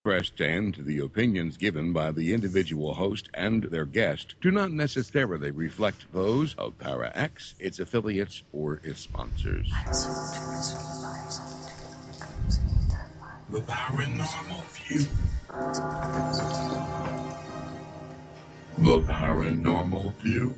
expressed and the opinions given by the individual host and their guest do not necessarily reflect those of Para X, its affiliates, or its sponsors. The Paranormal View. The Paranormal View.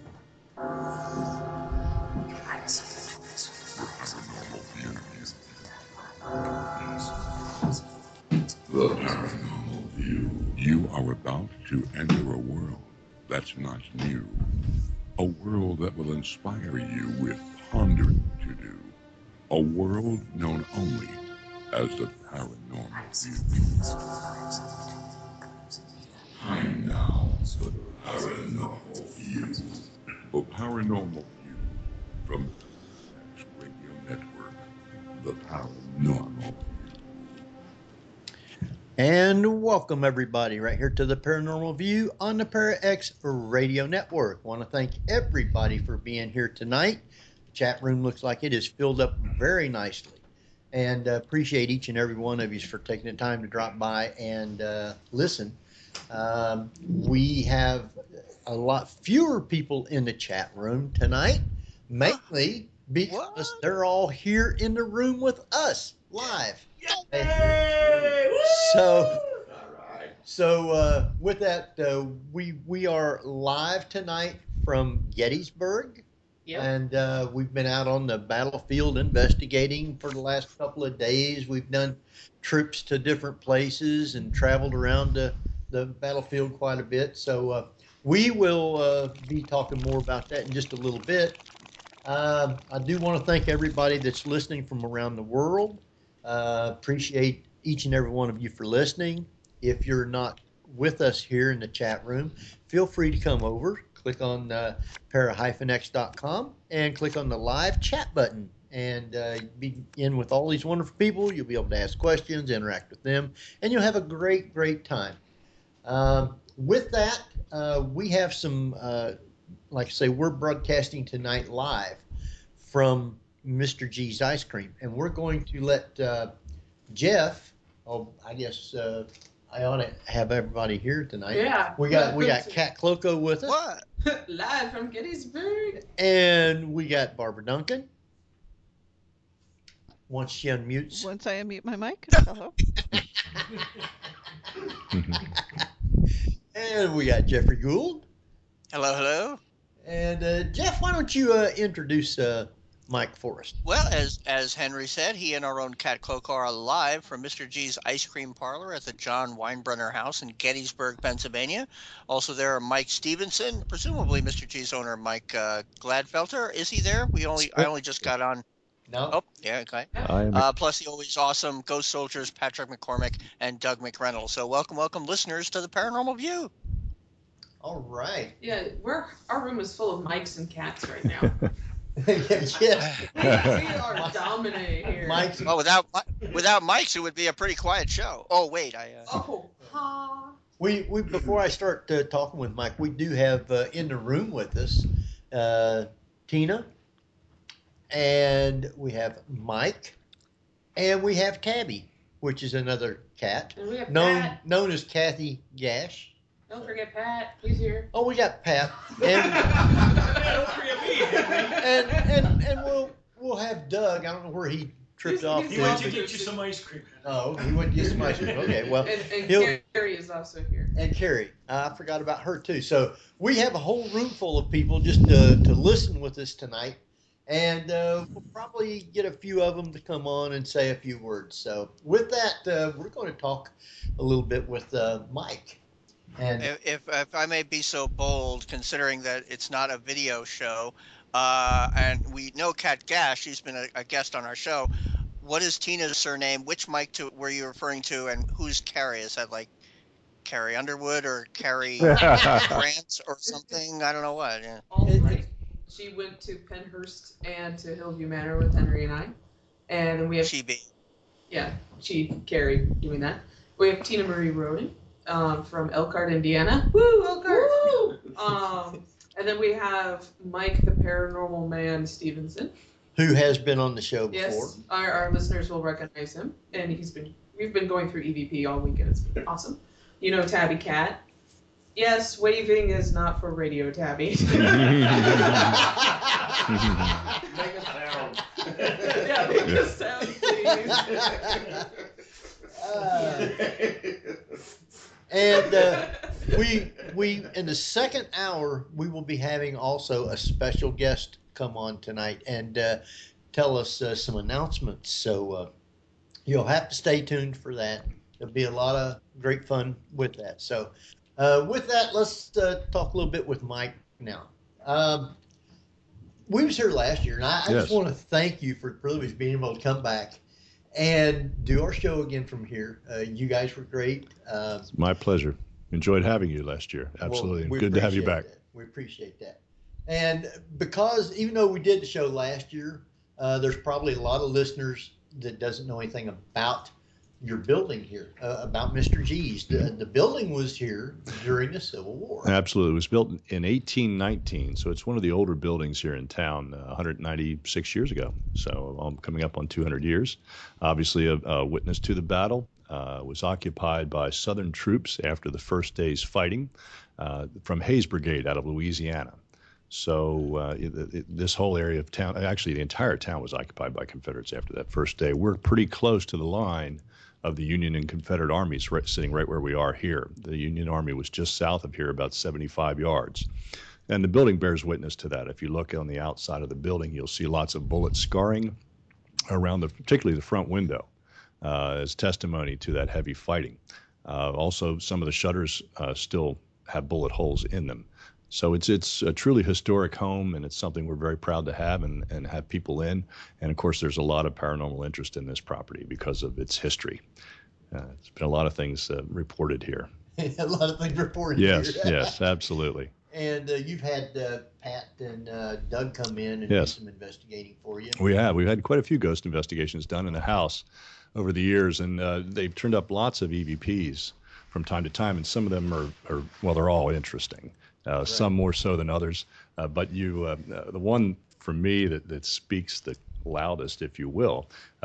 The Paranormal View. You are about to enter a world that's not new. A world that will inspire you with pondering to do. A world known only as the Paranormal View. Time now for the Paranormal View. The Paranormal View from the X Radio Network. The Paranormal View. And welcome everybody right here to the Paranormal View on the ParaX Radio Network. Want to thank everybody for being here tonight. The chat room looks like it is filled up very nicely. And appreciate each and every one of you for taking the time to drop by and listen. We have a lot fewer people in the chat room tonight, mainly because they're all here in the room with us live. Yay! So with that, we are live tonight from Gettysburg. Yep. And we've been out on the battlefield investigating for the last couple of days. We've done trips to different places and traveled around the battlefield quite a bit. So we will be talking more about that in just a little bit. I do want to thank everybody that's listening from around the world. Appreciate each and every one of you for listening. If you're not with us here in the chat room, feel free to come over. Click on para-x.com and click on the live chat button and be in with all these wonderful people. You'll be able to ask questions, interact with them, and you'll have a great, great time. With that, we have some, like I say, we're broadcasting tonight live from Mr. G's Ice Cream, and we're going to let Jeff, I guess I ought to have everybody here tonight. Yeah. We got Cat Cloco with us. What? Live from Gettysburg. And we got Barbara Duncan. Once she unmutes. Once I unmute my mic. Hello. And we got Jeffrey Gould. Hello, hello. And Jeff, why don't you introduce Mike Forrest? Well, as Henry said, he and our own Cat Cloco are live from Mr. G's Ice Cream Parlor at the John Weinbrenner House in Gettysburg, Pennsylvania. Also there are Mike Stevenson, presumably Mr. G's owner, Mike Gladfelter. Is he there? I only just got on. No. Oh, yeah, okay. Plus the always awesome Ghost Soldiers, Patrick McCormick, and Doug McReynolds. So welcome, listeners, to the Paranormal View. All right. Yeah, our room is full of mics and cats right now. Yes. We are dominating here. Mike's. Well, without mics, it would be a pretty quiet show. Oh, wait, We before I start talking with Mike, we do have in the room with us Tina, and we have Mike, and we have Tabby, which is another cat And we have known Pat. as Kathy Gash. Don't forget Pat. He's here. Oh, we got Pat, and Don't forget me. and we'll have Doug. I don't know where he tripped off. He went to get you some ice cream. Oh, he went to get some ice cream. Okay, well, And he'll- Carrie is also here. and Carrie. I forgot about her too. So we have a whole room full of people just to listen with us tonight. And we'll probably get a few of them to come on and say a few words. So with that, we're going to talk a little bit with Mike. And If I may be so bold, considering that it's not a video show, and we know Kat Gash, she's been a guest on our show. What is Tina's surname? Which Mike were you referring to, and who's Carrie? Is that like Carrie Underwood or Carrie Grant or something? I don't know what. Yeah. All right. She went to Pennhurst and to Hillview Manor with Henry and I. And we have Carrie doing that. We have Tina Marie Roden from Elkhart, Indiana. Woo, Elkhart! Woo! And then we have Mike the Paranormal Man Stevenson. who has been on the show before. Yes, our listeners will recognize him, and We've been going through EVP all weekend. It's been awesome. You know Tabby Cat? Yes, waving is not for radio, Tabby. Make a sound. Yeah, make a sound, please. And we in the second hour we will be having also a special guest come on tonight and tell us some announcements. So you'll have to stay tuned for that. There'll be a lot of great fun with that. So with that, let's talk a little bit with Mike now. We was here last year, and I Yes. just want to thank you for the privilege of being able to come back and do our show again from here. You guys were great. It's my pleasure. Enjoyed having you last year. Absolutely. Well, we Good to have you back. appreciate that. We appreciate that. And because even though we did the show last year, there's probably a lot of listeners that doesn't know anything about your building here, about Mr. G's. The building was here during the Civil War. Absolutely. It was built in 1819, so it's one of the older buildings here in town, 196 years ago. So I'm coming up on 200 years. Obviously, a witness to the battle. Was occupied by Southern troops after the first day's fighting from Hayes Brigade out of Louisiana. So this whole area of town, actually the entire town was occupied by Confederates after that first day. We're pretty close to the line of the Union and Confederate armies sitting right where we are here. The Union Army was just south of here, about 75 yards. And the building bears witness to that. If you look on the outside of the building, you'll see lots of bullet scarring around particularly the front window as testimony to that heavy fighting. Also, some of the shutters still have bullet holes in them. So it's a truly historic home, and it's something we're very proud to have and have people in. And of course, there's a lot of paranormal interest in this property because of its history. It's been a lot of things reported here. A lot of things reported Yes, here. yes, absolutely. And you've had Pat and Doug come in and Yes. do some investigating for you. We have. We've had quite a few ghost investigations done in the house over the years, and they've turned up lots of EVPs from time to time, and some of them are well, they're all interesting. Some more so than others. But the one for me that speaks the loudest, if you will,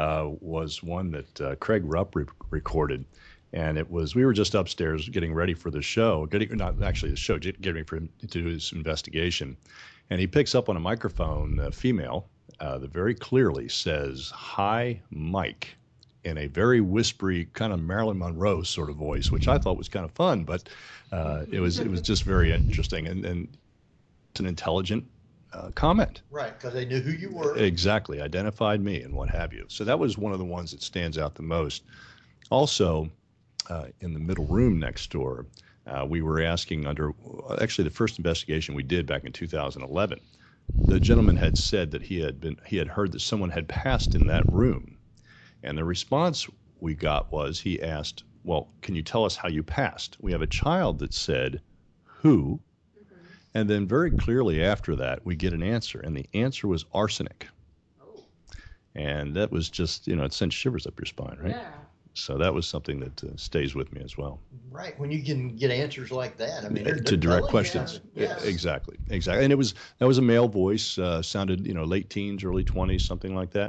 was one that Craig Rupp recorded. And we were just upstairs getting ready for the show, getting ready for him to do his investigation. And he picks up on a microphone, a female, that very clearly says, "Hi, Mike," in a very whispery, kind of Marilyn Monroe sort of voice, which I thought was kind of fun, but it was just very interesting, and it's an intelligent comment. Right, because they knew who you were. Exactly, identified me and what have you. So that was one of the ones that stands out the most. Also, in the middle room next door, we were asking actually the first investigation we did back in 2011, the gentleman had said that he had heard that someone had passed in that room. And the response we got was, he asked, "Well, can you tell us how you passed?" We have a child that said, "Who?" And then very clearly after that, we get an answer. And the answer was arsenic. Oh. And that was just, it sent shivers up your spine, right? Yeah. So that was something that stays with me as well. Right, when you can get answers like that. I mean, they're To direct telling questions. you. Yes. Exactly. And that was a male voice, sounded, late teens, early 20s, something like that.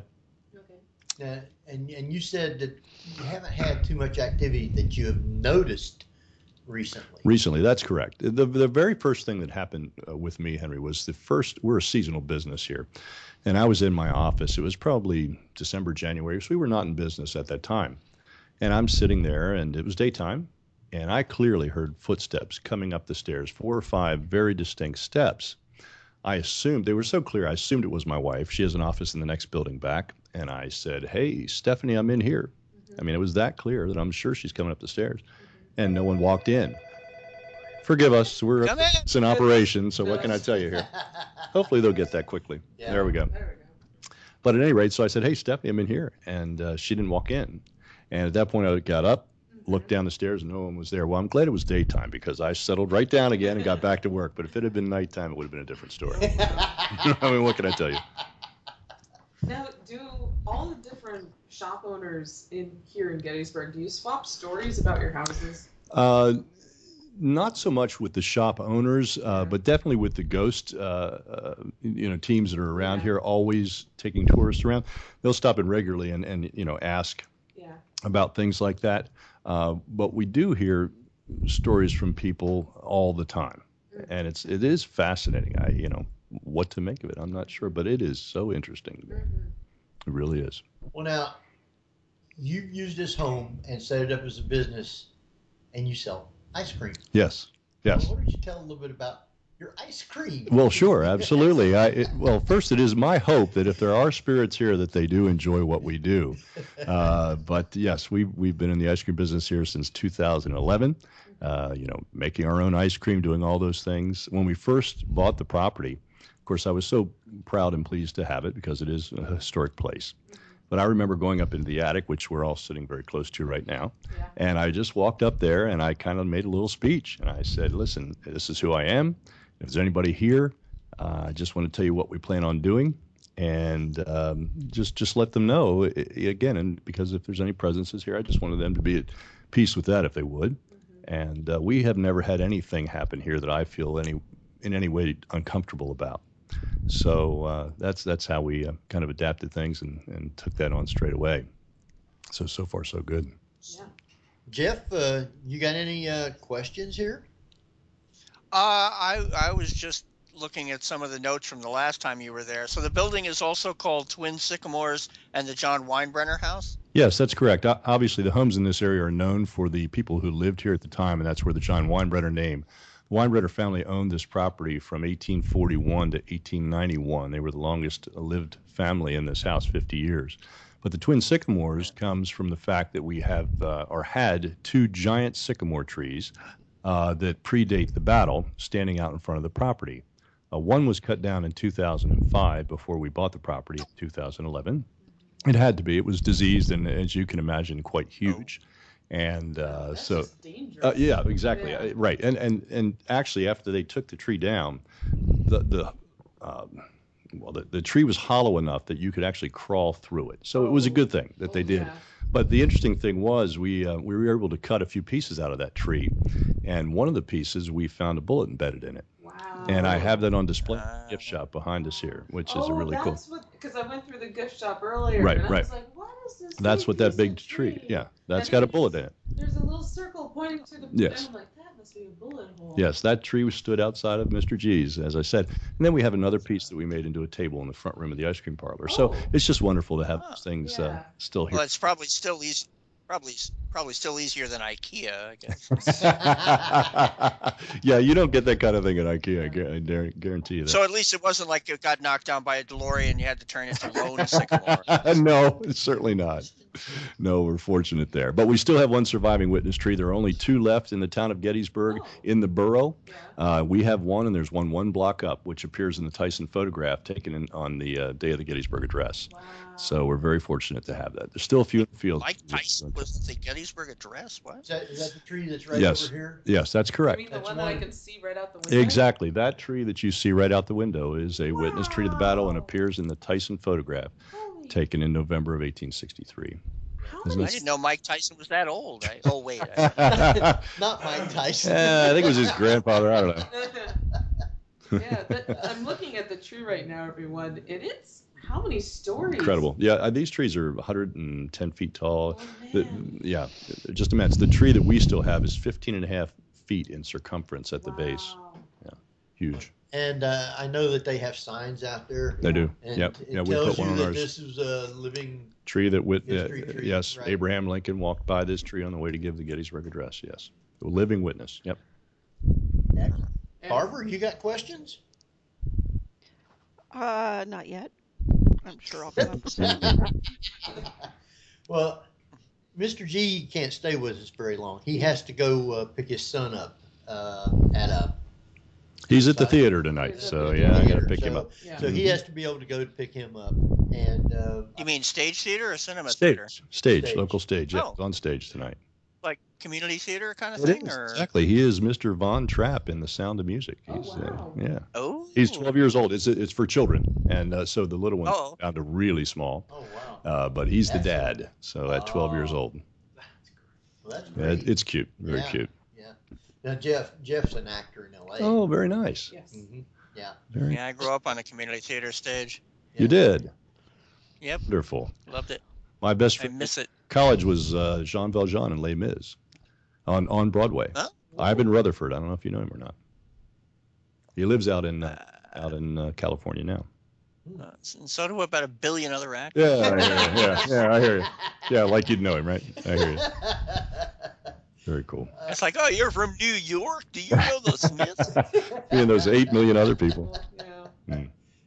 Okay. And you said that you haven't had too much activity that you have noticed recently. Recently, that's correct. The very first thing that happened with me, Henry, was we're a seasonal business here. And I was in my office. It was probably December, January, so we were not in business at that time. And I'm sitting there, and it was daytime, and I clearly heard footsteps coming up the stairs, 4 or 5 very distinct steps. I assumed, they were so clear, I assumed it was my wife. She has an office in the next building back. And I said, "Hey, Stephanie, I'm in here." I mean, it was that clear that I'm sure she's coming up the stairs. And no one walked in. Forgive us, it's an operation, so what can I tell you here? Hopefully they'll get that quickly. Yeah. There we go. There we go. But at any rate, so I said, "Hey, Stephanie, I'm in here." And she didn't walk in. And at that point, I got up, looked down the stairs, and no one was there. Well, I'm glad it was daytime because I settled right down again and got back to work. But if it had been nighttime, it would have been a different story. I mean, what can I tell you? Now, do all the different shop owners here in Gettysburg, do you swap stories about your houses? Not so much with the shop owners, but definitely with the ghost, teams that are around here, always taking tourists around. They'll stop in regularly and ask, Yeah. about things like that. But we do hear stories from people all the time, and it is fascinating. What to make of it, I'm not sure, but it is so interesting. It really is. Well, now, you use this home and set it up as a business, and you sell ice cream. Yes. Well, why don't you tell a little bit about your ice cream? Well, sure, absolutely. Well, first, it is my hope that if there are spirits here, that they do enjoy what we do. But yes, we've been in the ice cream business here since 2011. Making our own ice cream, doing all those things. When we first bought the property, of course, I was so proud and pleased to have it because it is a historic place. But I remember going up into the attic, which we're all sitting very close to right now. Yeah. And I just walked up there and I kind of made a little speech. And I said, listen, this is who I am. If there's anybody here, I just want to tell you what we plan on doing. And just let them know, again, and because if there's any presences here, I just wanted them to be at peace with that if they would. And we have never had anything happen here that I feel in any way uncomfortable about. So that's how we kind of adapted things and took that on straight away. So far, so good. Yeah. Jeff, you got any questions here? I was just looking at some of the notes from the last time you were there. So the building is also called Twin Sycamores and the John Weinbrenner House? Yes, that's correct. Obviously, the homes in this area are known for the people who lived here at the time, and that's where the John Weinbrenner name. The Weinbrenner family owned this property from 1841 to 1891. They were the longest lived family in this house, 50 years. But the Twin Sycamores comes from the fact that we have or had two giant sycamore trees that predate the battle standing out in front of the property. One was cut down in 2005 before we bought the property in 2011. It had to be. It was diseased and, as you can imagine, quite huge. And so, yeah, exactly, yeah. Right. And actually, after they took the tree down, the tree was hollow enough that you could actually crawl through it. So it was a good thing that they did. Yeah. But the interesting thing was we were able to cut a few pieces out of that tree, and one of the pieces we found a bullet embedded in it. Wow. And I have that on display in the gift shop behind us here, which is a really cool. Because I went through the gift shop earlier, right, and right. I was like, what is this? That's what that big tree. Yeah, that's got a bullet in it. There's a little circle pointing to the. Yes. And I'm like, that must be a bullet hole. Yes, that tree stood outside of Mr. G's, as I said. And then we have another piece that we made into a table in the front room of the ice cream parlor. So it's just wonderful to have those things still here. Well, it's probably still easy. Probably still easier than IKEA, I guess. Yeah, you don't get that kind of thing at IKEA. I guarantee you that. So at least it wasn't like it got knocked down by a DeLorean and you had to turn it to Lone Sycamore. No, certainly not. No, we're fortunate there. But we still have one surviving witness tree. There are only two left in the town of Gettysburg in the borough. Yeah. We have one, and there's one block up, which appears in the Tyson photograph taken on the day of the Gettysburg Address. Wow. So we're very fortunate to have that. There's still a few in the field. Mike Tyson was the Gettysburg Address? What? Is that the tree that's right over here? Yes, that's correct. You mean the one that I can see right out the window? Exactly. That tree that you see right out the window is a witness tree to the battle and appears in the Tyson photograph taken in November of 1863. I didn't know Mike Tyson was that old. Wait. Not Mike Tyson. I think it was his grandfather. I don't know. Yeah, I'm looking at the tree right now, everyone, and it's how many stories? Incredible. Yeah, these trees are 110 feet tall. Yeah, just immense. The tree that we still have is 15 and a half feet in circumference at the base. Yeah, huge. And I know that they have signs out there. They do. And yep. It tells you that this is a living tree that tree. Yes, right. Abraham Lincoln walked by this tree on the way to give the Gettysburg Address. Yes, a living witness. Yep. Barbara, you got questions? Not yet. I'm sure I'll come up with something. Well, Mr. G can't stay with us very long. He has to go pick his son up at a. He's at the theater tonight, so yeah, I got to pick him up. Yeah. So he has to be able to go to pick him up. And you mean stage theater or cinema theater? Stage, local stage. Yeah, on stage tonight. Like community theater kind of thing, or exactly. He is Mr. Von Trapp in The Sound of Music. He's wow. Yeah. Oh. He's 12 years old. It's for children, and so the little one's down to really small. Oh wow. But he's the dad, so at 12 years old. That's great. It's cute. Very cute. Yeah. Now Jeff's an actor in L.A. Oh, very nice. Yes. Mm-hmm. Yeah. Yeah, I grew up on a community theater stage. You did. Yep. Wonderful. Loved it. My best friend. I miss it. College was Jean Valjean and Les Mis on Broadway. Huh? Ivan Rutherford. I don't know if you know him or not. He lives out in California now. And so do about 1 billion other actors. Yeah, I hear you. Yeah, like you'd know him, right? I hear you. Very cool. It's like, oh, you're from New York? Do you know the Smiths? Me and those 8 million other people. Yeah.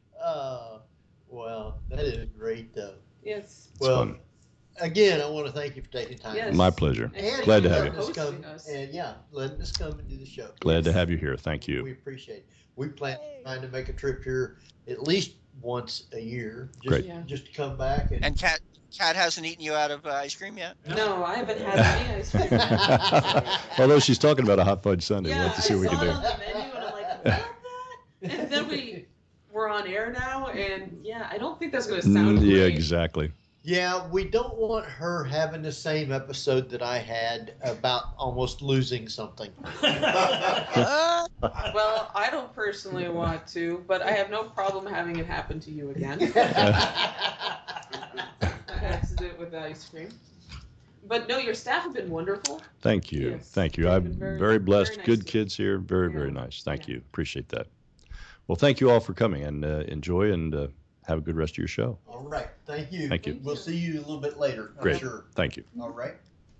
Well, that is great, though. Yes. Well, fun. Again, I want to thank you for taking time. Yes. My pleasure. And Glad to have letting you. us come, Hosting us. and letting us come and do the show. Glad to have you here. Thank We you. appreciate it. We plan on trying to make a trip here at least once a year. Just, Great. Yeah. just to come back and. And Cat hasn't eaten you out of ice cream yet? No, I haven't had any ice cream. Although she's talking about a hot fudge sundae. We'll Yeah, have to see I what we saw can it do. on the menu and I'm like, what that? And then we're on air now, and yeah, I don't think that's going to sound Yeah, great. exactly. Yeah, we don't want her having the same episode that I had about almost losing something. Uh, Well, I don't personally want to, but I have no problem having it happen to you again. Accident with ice cream. But no, your staff have been wonderful. Thank you. Yes. Thank you. They've I'm been very- very blessed. very nice Good to- kids here. Very, Yeah. very nice. Thank Yeah. you. Appreciate that. Well, thank you all for coming and enjoy and have a good rest of your show. All right, thank you. Thank you. We'll see you a little bit later, I'm Great. sure. Thank you. All right.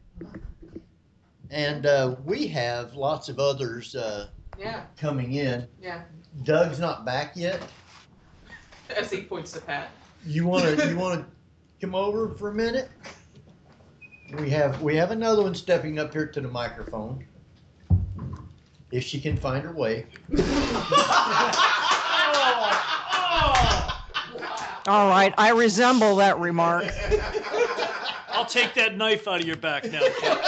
And we have lots of others Yeah, coming in. yeah. Doug's not back yet. As he points to Pat. You wanna come over for a minute? We have another one stepping up here to the microphone. If she can find her way. All right, I resemble that remark. I'll take that knife out of your back now, Cat.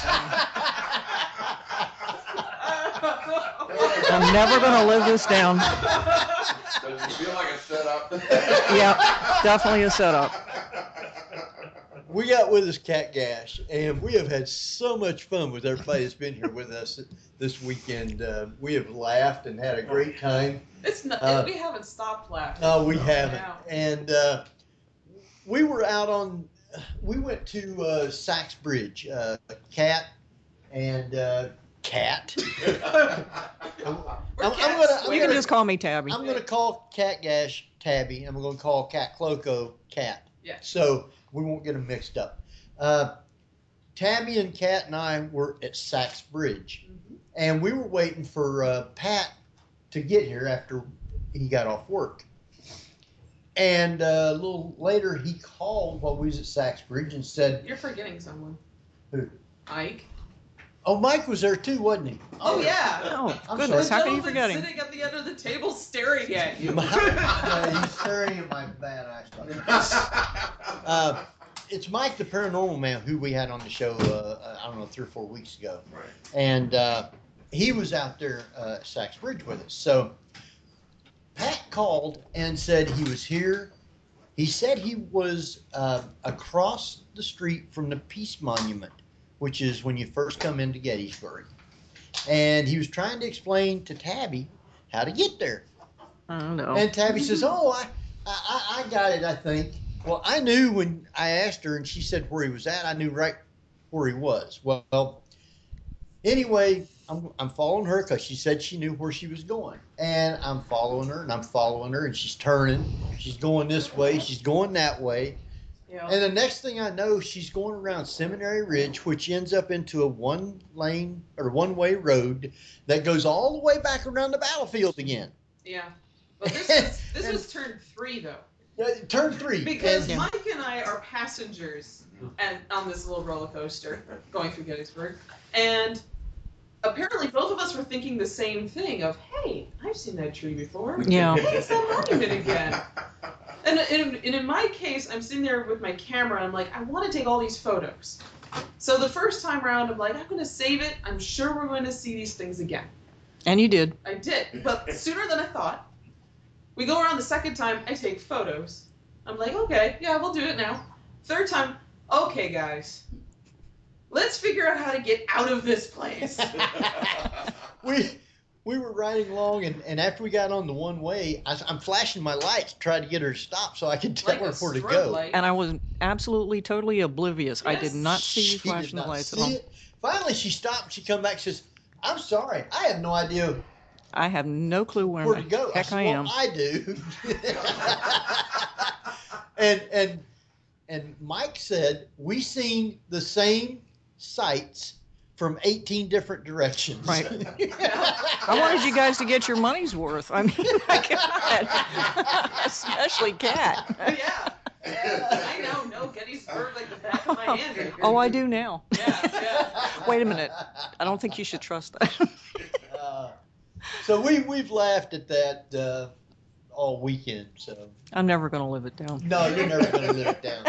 I'm never going to live this down. Does it feel like a setup? Yeah, definitely a setup. We got with us Cat Gash, and we have had so much fun with everybody that's been here with us this weekend. We have laughed and had a great time. It's not. We haven't stopped laughing. No, we haven't. Yeah. And we were out on. We went to Sachs Bridge. Cat and Cat. We're I'm cats. gonna- You can just call me Tabby. I'm going to call Cat Gash Tabby. I'm going to call Cat Cloco Cat. Yeah. So we won't get them mixed up. Tabby and Cat and I were at Sachs Bridge, Mhm. and we were waiting for Pat to get here after he got off work. And a little later, he called while we was at Sachs Bridge and said, You're forgetting someone. Who? Ike. "Oh, Mike was there too, wasn't he?" Oh yeah. Oh, I'm goodness, sorry. how can you Gentleman forget him? Sitting at the end of the table, staring at you. He's staring at my bad eyesight. It's Mike, the paranormal man, who we had on the show, I don't know, 3 or 4 weeks ago. Right. And he was out there at Sachs Bridge with us. So Pat called and said he was here. He said he was across the street from the Peace Monument, which is when you first come into Gettysburg. And he was trying to explain to Tabby how to get there. Oh, no. And Tabby says, "Oh, I got it, I think." Well, I knew when I asked her and she said where he was at, I knew right where he was. Well, anyway, I'm following her because she said she knew where she was going. And I'm following her and I'm following her and she's turning. She's going this way. She's going that way. Yeah. And the next thing I know, she's going around Seminary Ridge, which ends up into a one-way road that goes all the way back around the battlefield again. Yeah. But this was turn 3 though. Turn 3. Because And- Mike and I are passengers on this little roller coaster going through Gettysburg, and apparently both of us were thinking the same thing of, hey, I've seen that tree before. Yeah. Hey, it's that monument again. And in my case, I'm sitting there with my camera, and I'm like, I want to take all these photos. So the first time around, I'm like, I'm going to save it. I'm sure we're going to see these things again. And you did. I did, but sooner than I thought. We go around the second time, I take photos. I'm like, okay, yeah, we'll do it now. Third time, okay, guys, let's figure out how to get out of this place. we were riding along, and after we got on the one way, I'm flashing my lights to try to get her to stop so I could tell Like her a where to strobe go. light. And I was absolutely, totally oblivious. I did Yes. not see you She did flashing the not lights at see all. it. Finally, she stopped. She come back. She says, "I'm sorry. I have no idea I have no clue where where to the go." heck said, I "Well, am. I do." and Mike said we seen the same sights from 18 different directions. Right. I wanted you guys to get your money's worth. I mean, my God. Especially Kat. Yeah. I know Gettysburg like the back of my hand. Oh, I do now. Yeah. Wait a minute. I don't think you should trust that. So we've laughed at that all weekend. So I'm never going to live it down. no, you're never going to live it down.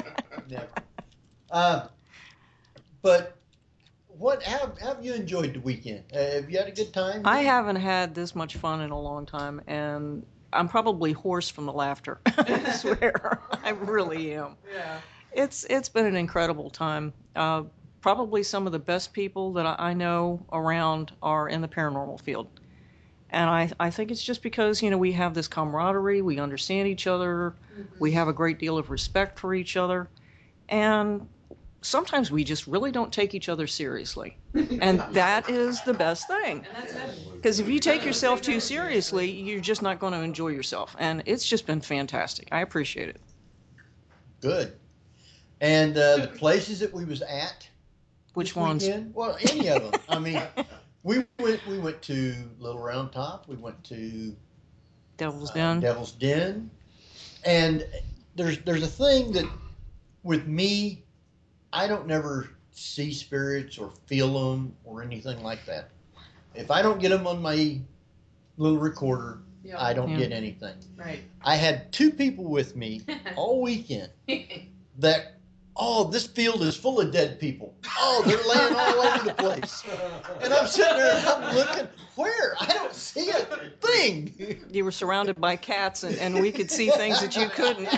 Never. But how have you enjoyed the weekend? Have you had a good time? I haven't had this much fun in a long time, and I'm probably hoarse from the laughter. I swear. I really am. Yeah. It's been an incredible time. Probably some of the best people that I know around are in the paranormal field. And I think it's just because, we have this camaraderie, we understand each other, we have a great deal of respect for each other, and sometimes we just really don't take each other seriously. And that is the best thing. And that's heavy. Because if you take yourself too seriously, you're just not going to enjoy yourself. And it's just been fantastic. I appreciate it. Good. And the places that we was at. Which this ones? Weekend, well, any of them. I mean, we went to Little Round Top. We went to Devil's Den. Devil's Den. And there's a thing that with me, I don't never see spirits or feel them or anything like that. If I don't get them on my little recorder, Yeah. I don't Yeah. get anything. Right. I had two people with me all weekend that, this field is full of dead people. Oh, they're laying all over the place. And I'm sitting there and I'm looking, where? I don't see a thing. You were surrounded by cats, and we could see things that you couldn't.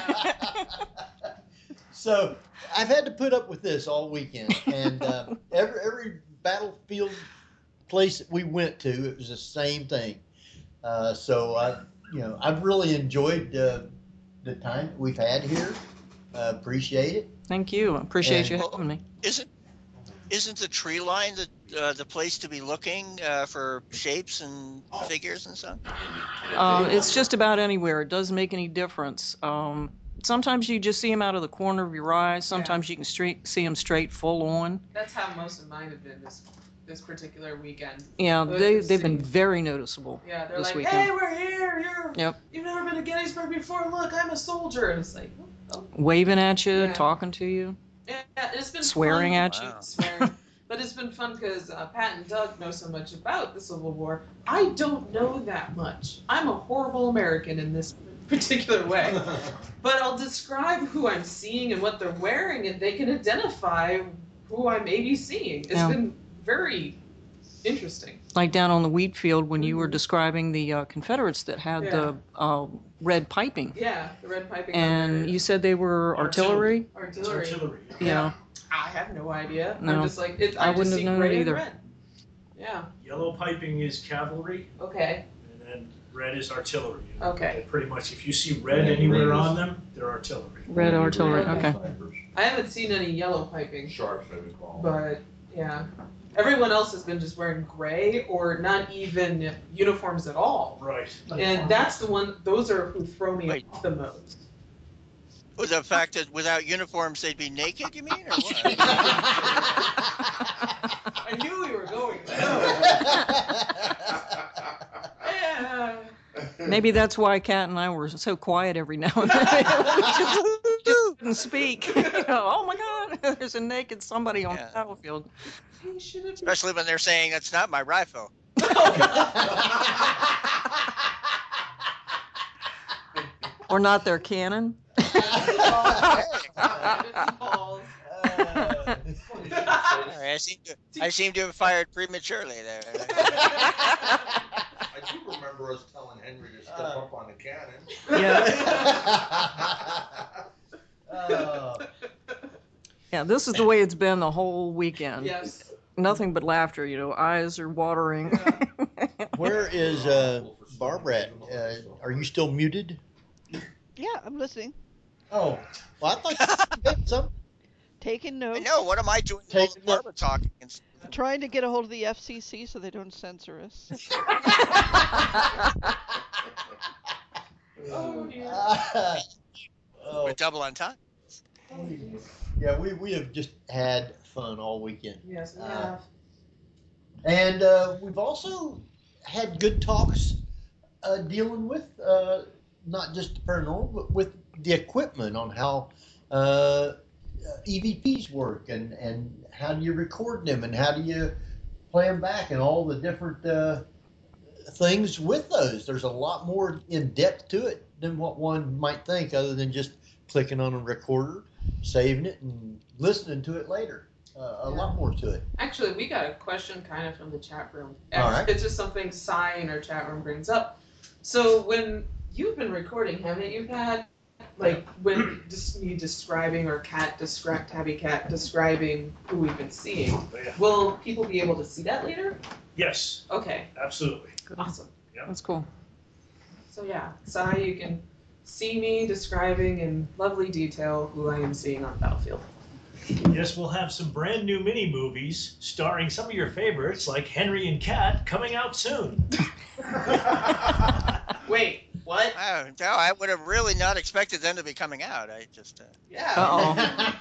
So I've had to put up with this all weekend. And every battlefield place that we went to, it was the same thing. So I've really enjoyed the time that we've had here. Appreciate it. Thank you. I appreciate And- you having me. Isn't the tree line the place to be looking for shapes and figures and stuff? It's just about anywhere. It doesn't make any difference. Sometimes you just see them out of the corner of your eye. Sometimes you can see them straight full on. That's how most of mine have been this particular weekend. Yeah, But they've been see- very noticeable. Yeah, they're this like, weekend. hey, we're here. Yep. You've never been to Gettysburg before. Look, I'm a soldier. And it's like, oh. Waving at you, Yeah. talking to you, Yeah, it's been swearing fun. at you. Wow. Swearing. But it's been fun because Pat and Doug know so much about the Civil War. I don't know that much. I'm a horrible American in this particular way. But I'll describe who I'm seeing and what they're wearing, and they can identify who I may be seeing. It's Yeah. been very interesting. Like down on the wheat field when you were describing the Confederates that had Yeah. the red piping. Yeah, the red piping. And under- you said they were artillery? artillery. Yeah. I have no idea. No. I'm just like, I I wouldn't just have see known gray it and either. red. Yeah. Yellow piping is cavalry, Okay. and then red is artillery. Okay. Pretty much, if you see red anywhere on them, they're artillery. Red artillery, okay. I haven't seen any yellow piping, Sharks, I would call them. but yeah. Everyone else has been just wearing gray or not even uniforms at all. Right. And that's the one, those are who throw me Wait. off the most. Was the fact that without uniforms they'd be naked, you mean, or what? I knew we were going there. Yeah. Maybe that's why Kat and I were so quiet every now and then. We just didn't speak. Oh my God, there's a naked somebody on Yeah. the battlefield. He should have. Especially when they're saying that's not my rifle. Or not their cannon. Balls. Sorry, I seem to have fired prematurely there. I do remember us telling Henry to step up on the cannon. Oh. Yeah, this is the way it's been the whole weekend. Yes. nothing but laughter. Eyes are watering. Where is Barbara at? Are you still muted? Yeah, I'm listening. Oh, well, I thought you had some. Taking I notes. know. What am I doing? All the Taking Barbara talking. Trying to get a hold of the FCC so they don't censor us. Oh dear. Oh, We're double on time. yeah, we have just had fun all weekend. Yes, we have. And we've also had good talks dealing with not just the paranormal, but with the equipment on how EVPs work and how do you record them and how do you play them back and all the different things with those. There's a lot more in depth to it than what one might think, other than just clicking on a recorder, saving it, and listening to it later. A lot more to it. Actually, we got a question kind of from the chat room. All right. It's just something Cy in our chat room brings up. So when you've been recording, haven't you, Pat? Like when just me describing or Tabby Cat describing who we've been seeing, Yeah. will people be able to see that later? Yes, Okay, absolutely. awesome. That's cool. So yeah, Cy, you can see me describing in lovely detail who I am seeing on the battlefield. Yes, we'll have some brand new mini movies starring some of your favorites like Henry and Kat coming out soon. Wait, what? Oh, no, I would have really not expected them to be coming out. I just. Yeah.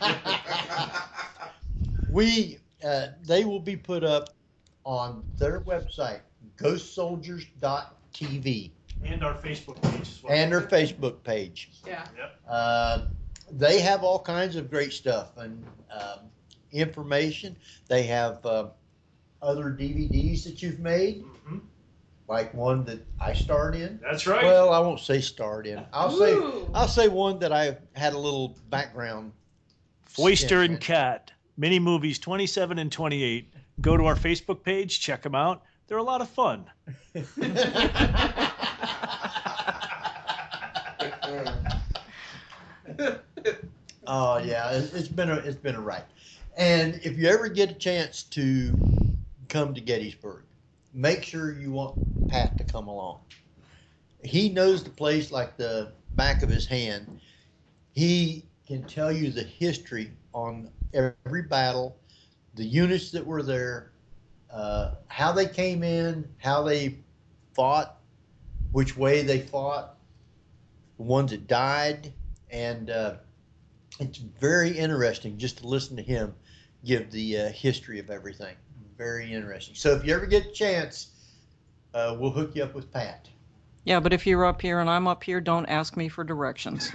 They will be put up on their website, ghostsoldiers.tv, And our Facebook page as well. and their Facebook page. Yeah. They have all kinds of great stuff and information. They have other DVDs that you've made, Mhm. like one that I starred in. That's right. Well, I won't say starred in. Ooh. I'll say one that I had a little background. Foister stint and Cat, mini movies 27 and 28. Go to our Facebook page, check them out. They're a lot of fun. in. Oh yeah, it's been a ride. And if you ever get a chance to come to Gettysburg, make sure you want Pat to come along. He knows the place like the back of his hand. He can tell you the history on every battle, the units that were there, how they came in, how they fought, which way they fought, the ones that died, and it's very interesting just to listen to him give the history of everything. Very interesting. So if you ever get a chance, we'll hook you up with Pat. Yeah, but if you're up here and I'm up here, don't ask me for directions.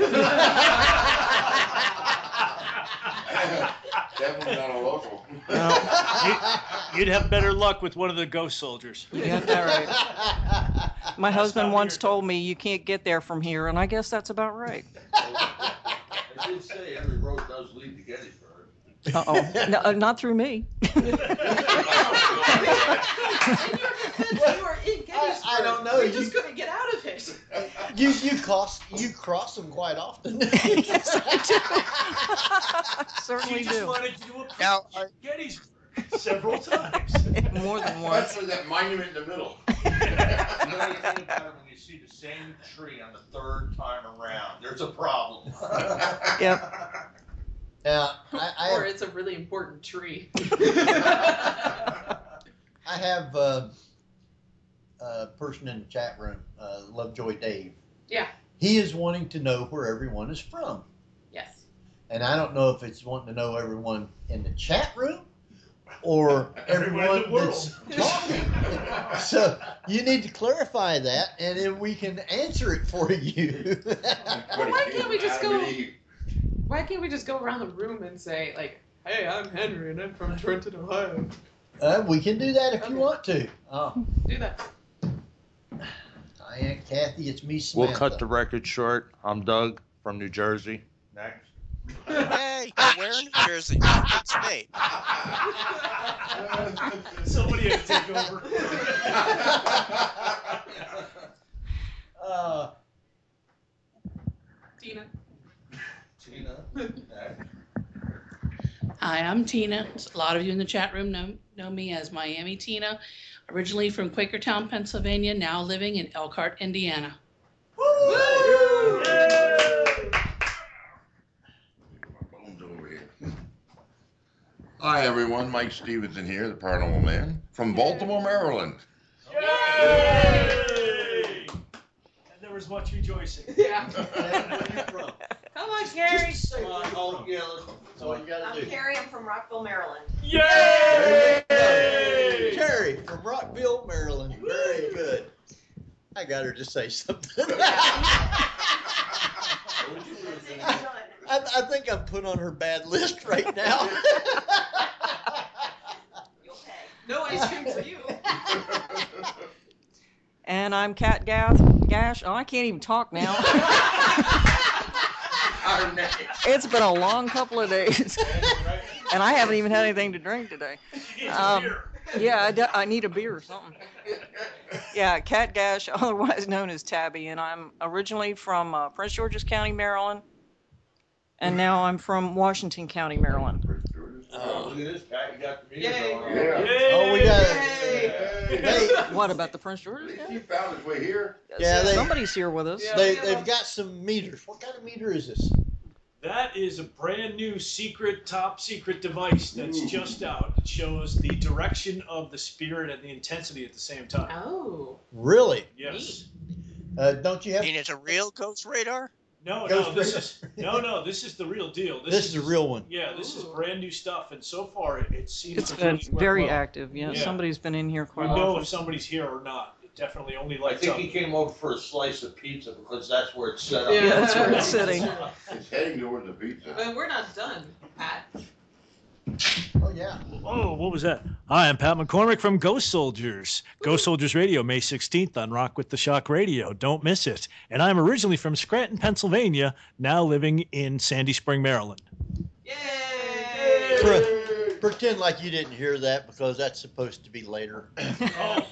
Definitely not a local. You'd have better luck with one of the ghost soldiers. You got that right. My husband not once here. told me you can't get there from here, and I guess that's about right. I did say every road does lead to Gettysburg. Uh-oh. No, not through me. In your defense, you were in Gettysburg. I don't know. You just couldn't get out of it. You cross them quite often. Yes, I certainly She just do. wanted to do a Now, preach at Gettysburg several times. More than once. Especially that monument in the middle. You know anything about it when you see the same tree on the third time around? There's a problem. Yep. Now, Or it's a really important tree. I have a person in the chat room, Lovejoy Dave. Yeah. He is wanting to know where everyone is from. Yes. And I don't know if it's wanting to know everyone in the chat room or everyone that's talking. So you need to clarify that, and then we can answer it for you. Why can't we just go? Why can't we just go around the room and say like, "Hey, I'm Henry, and I'm from Trenton, Ohio." We can do that if you want to. Do that. Hi, Aunt Kathy. It's me, Samantha. We'll cut the record short. I'm Doug from New Jersey. Next. Hey, where in New Jersey? Good state. Somebody had to take over. Tina. Tina. Next. Hi, I'm Tina. A lot of you in the chat room know me as Miami Tina, originally from Quakertown, Pennsylvania, now living in Elkhart, Indiana. Woo! Hi everyone, Mike Stevenson here, the Paranormal Man, from Baltimore, Maryland. Yay! And there was much rejoicing. Yeah. Where are you from? Come on, Carrie. Just say where you're from. That's all you gotta I'm do. Carrie. I'm from Rockville, Maryland. Yay! Terry from Rockville, Maryland. Very good. I got her to say something. I think I'm put on her bad list right now. You'll pay. No ice cream for you. And I'm Kat Gash. Oh, I can't even talk now. It's been a long couple of days. And I haven't even had anything to drink today. Yeah, I need a beer or something. Yeah, Kat Gash, otherwise known as Tabby, and I'm originally from Prince George's County, Maryland, and now I'm from Washington County, Maryland. Oh, look at this, Pat. You got the Yay. meter going on. Yeah. Oh, we got Yay. Hey, What about the Prince George's He County? found his way here. Yeah, Somebody's here with us. Yeah. they've got some meters. What kind of meter is this? That is a brand new top secret device that's just out. It shows the direction of the spirit and the intensity at the same time. Oh. Really? Yes. Don't you I have? mean, it's a real ghost radar? No, Ghost this radar? is the real deal. This is a real one. Yeah, this is Ooh. brand new stuff, and so far it seems It's to been really work very well. active. Yeah, Yeah. somebody's been in here We quite know often. if somebody's here or not. It definitely only I lights think up. he came over for a slice of pizza because that's where it's set up. Yeah, that's where it's sitting. It's heading towards the pizza. But we're not done, Pat. Oh yeah. Oh, what was that? Hi, I'm Pat McCormick from Ghost Soldiers. Ghost Soldiers Radio, May 16th on Rock with the Shock Radio. Don't miss it. And I'm originally from Scranton, Pennsylvania, now living in Sandy Spring, Maryland. Yay! Pretend like you didn't hear that because that's supposed to be later. Oh,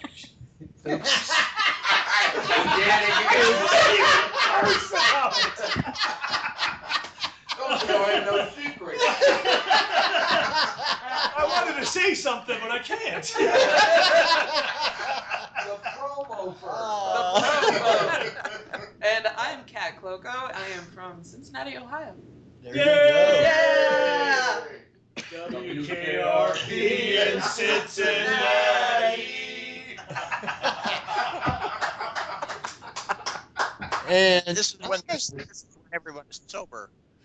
Don't tell him no secret. I wanted to say something, but I can't. The promo first. And I'm Kat Cloco. I am from Cincinnati, Ohio. There you go. Yeah! WKRP in Cincinnati. And This is when everyone is sober.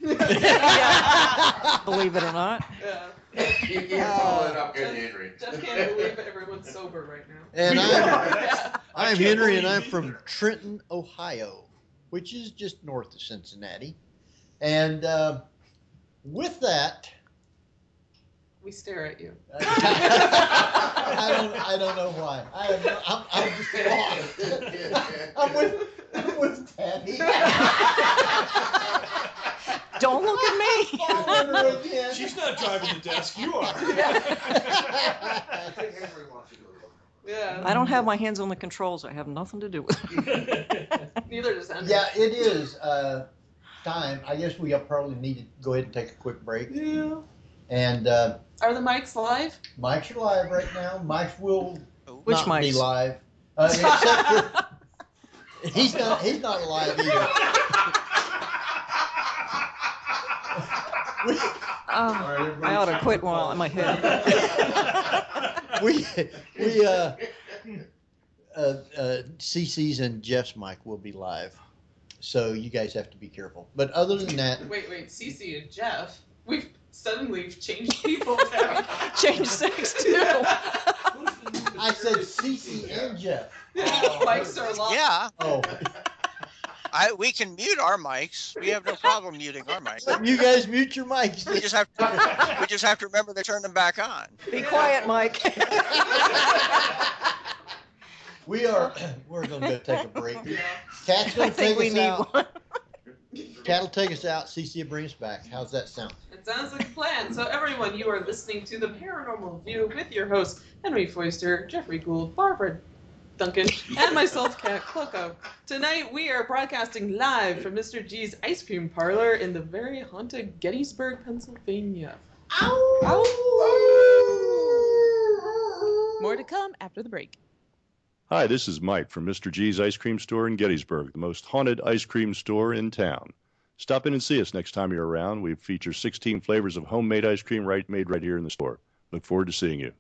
Yeah. Believe it or not. Yeah. You can't follow it up, can you, Henry? Just can't believe everyone's sober right now. and Yeah. I'm can't Henry, and believe I'm either. from Trenton, Ohio, which is just north of Cincinnati. And with that, We stare at you. I don't know why. I'm just lost. I'm with Tabby. Don't look at me. Falling her again. She's not driving the desk. You are. I think Henry wants to go. Yeah. I don't have my hands on the controls. I have nothing to do with it. Neither does Henry. Yeah, it is time. I guess we probably need to go ahead and take a quick break. Yeah. And Are the mics live? Mike's are live right now. Mike's will Which not be mics? live. Except for he's not live either. I ought to quit while I'm in my head. CC's and Jeff's mic will be live, so you guys have to be careful. But other than that, Wait, Cece and Jeff. We've suddenly changed people. Change sex too. I said CC and Jeff. Mics are live. Yeah, Oh, we can mute our mics. We have no problem muting our mics. you guys mute your mics. We just have to remember to turn them back on. Be quiet, Mike. We're going to take a break. Cat's I going to think take we us need out. one. Cat will take us out. CC will bring us back. How's that sound? It sounds like a plan. So everyone, you are listening to The Paranormal View with your hosts, Henry Foister, Jeffrey Gould, Barbara Duncan, and myself, Kat Cloco. Tonight we are broadcasting live from Mr. G's Ice Cream Parlor in the very haunted Gettysburg, Pennsylvania. More to come after the break. Hi, this is Mike from Mr. G's Ice Cream Store in Gettysburg, the most haunted ice cream store in town. Stop in and see us next time you're around. We feature 16 flavors of homemade ice cream made right here in the store. Look forward to seeing you.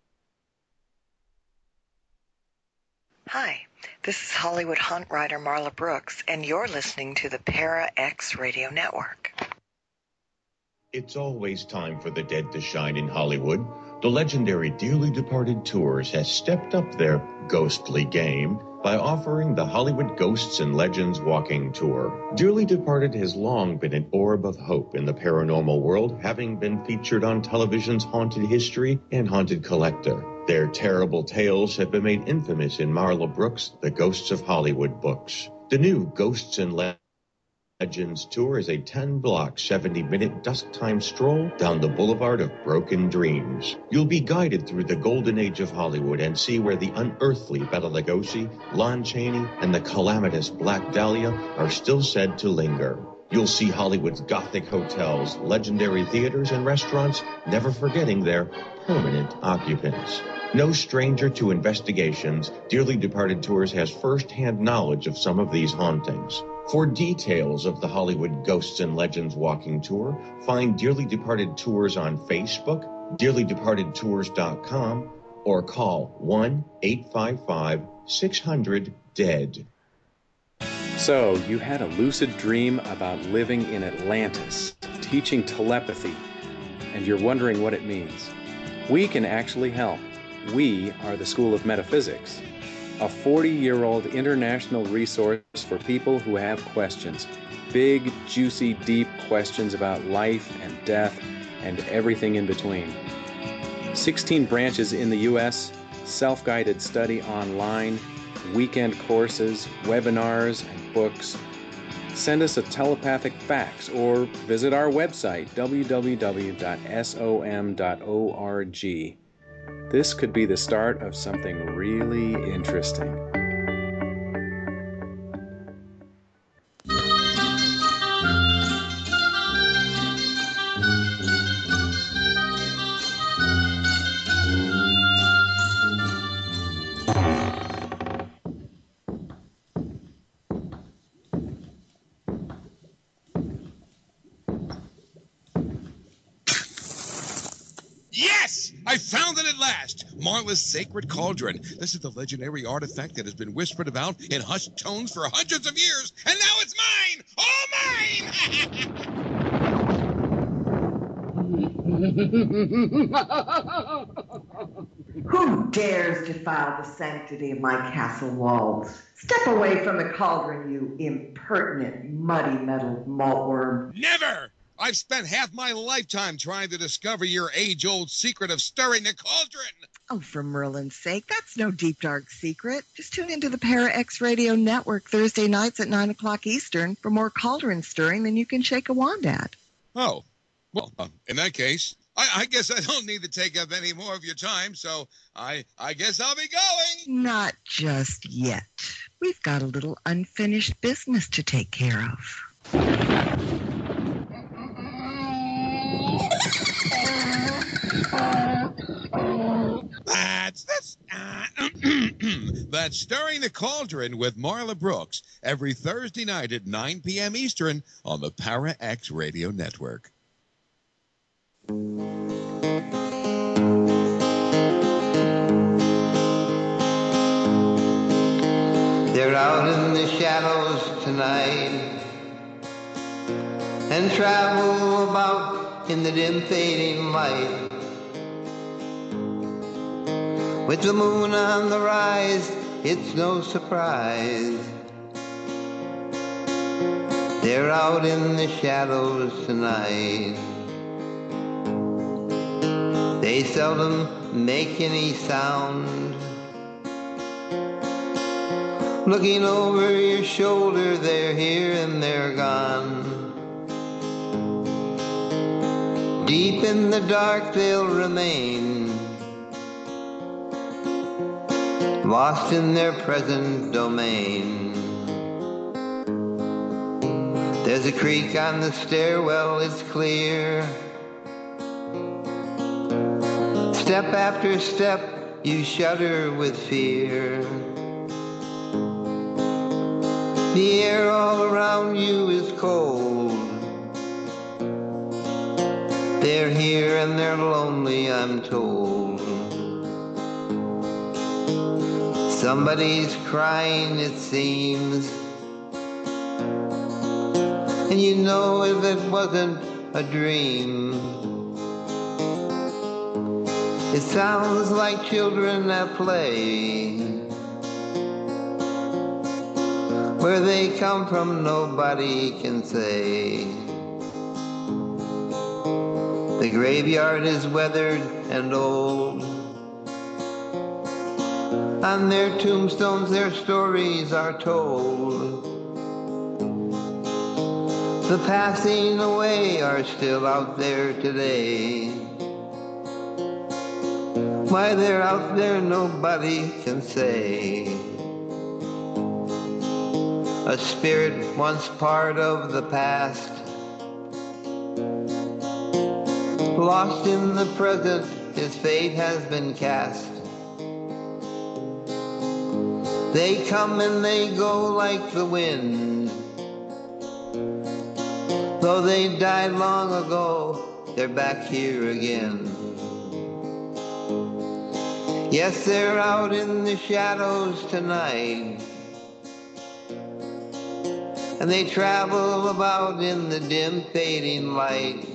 Hi, this is Hollywood Hunt writer Marla Brooks, and you're listening to the Para X Radio Network. It's always time for the dead to shine in Hollywood. The legendary Dearly Departed Tours has stepped up their ghostly game by offering the Hollywood Ghosts and Legends Walking Tour. Dearly Departed has long been an orb of hope in the paranormal world, having been featured on television's Haunted History and Haunted Collector. Their terrible tales have been made infamous in Marla Brooks' The Ghosts of Hollywood books. The new Ghosts and Legends Tour is a 10-block, 70-minute dusk-time stroll down the Boulevard of Broken Dreams. You'll be guided through the golden age of Hollywood and see where the unearthly Bela Lugosi, Lon Chaney, and the calamitous Black Dahlia are still said to linger. You'll see Hollywood's Gothic hotels, legendary theaters, and restaurants, never forgetting their permanent occupants. No stranger to investigations, Dearly Departed Tours has first-hand knowledge of some of these hauntings. For details of the Hollywood Ghosts and Legends Walking Tour, find Dearly Departed Tours on Facebook, dearlydepartedtours.com, or call 1-855-600-DEAD. So, you had a lucid dream about living in Atlantis, teaching telepathy, and you're wondering what it means. We can actually help. We are the School of Metaphysics, a 40-year-old international resource for people who have questions. Big, juicy, deep questions about life and death and everything in between. 16 branches in the U.S., self-guided study online, weekend courses, webinars, and books. Send us a telepathic fax or visit our website, www.som.org. This could be the start of something really interesting. Yes! I found it at last! Marla's Sacred Cauldron. This is the legendary artifact that has been whispered about in hushed tones for hundreds of years, and now it's mine! All mine! Who dares defile the sanctity of my castle walls? Step away from the cauldron, you impertinent, muddy-metaled maltworm. Never! I've spent half my lifetime trying to discover your age-old secret of stirring the cauldron. Oh, for Merlin's sake, that's no deep, dark secret. Just tune into the Para X Radio Network Thursday nights at 9 o'clock Eastern for more cauldron stirring than you can shake a wand at. Oh, well, in that case, I guess I don't need to take up any more of your time, so I guess I'll be going. Not just yet. We've got a little unfinished business to take care of. That's Stirring the Cauldron with Marla Brooks every Thursday night at 9 p.m. Eastern on the Para X Radio Network. They're out in the shadows tonight and travel about in the dim fading light. With the moon on the rise, it's no surprise. They're out in the shadows tonight. They seldom make any sound. Looking over your shoulder, they're here and they're gone. Deep in the dark they'll remain, lost in their present domain. There's a creak on the stairwell, it's clear. Step after step, you shudder with fear. The air all around you is cold. They're here and they're lonely, I'm told. Somebody's crying, it seems. And you know if it wasn't a dream. It sounds like children at play. Where they come from nobody can say. The graveyard is weathered and old. On their tombstones their stories are told. The passing away are still out there today. Why they're out there nobody can say. A spirit once part of the past, lost in the present, his fate has been cast. They come and they go like the wind. Though they died long ago, they're back here again. Yes, they're out in the shadows tonight. And they travel about in the dim fading light.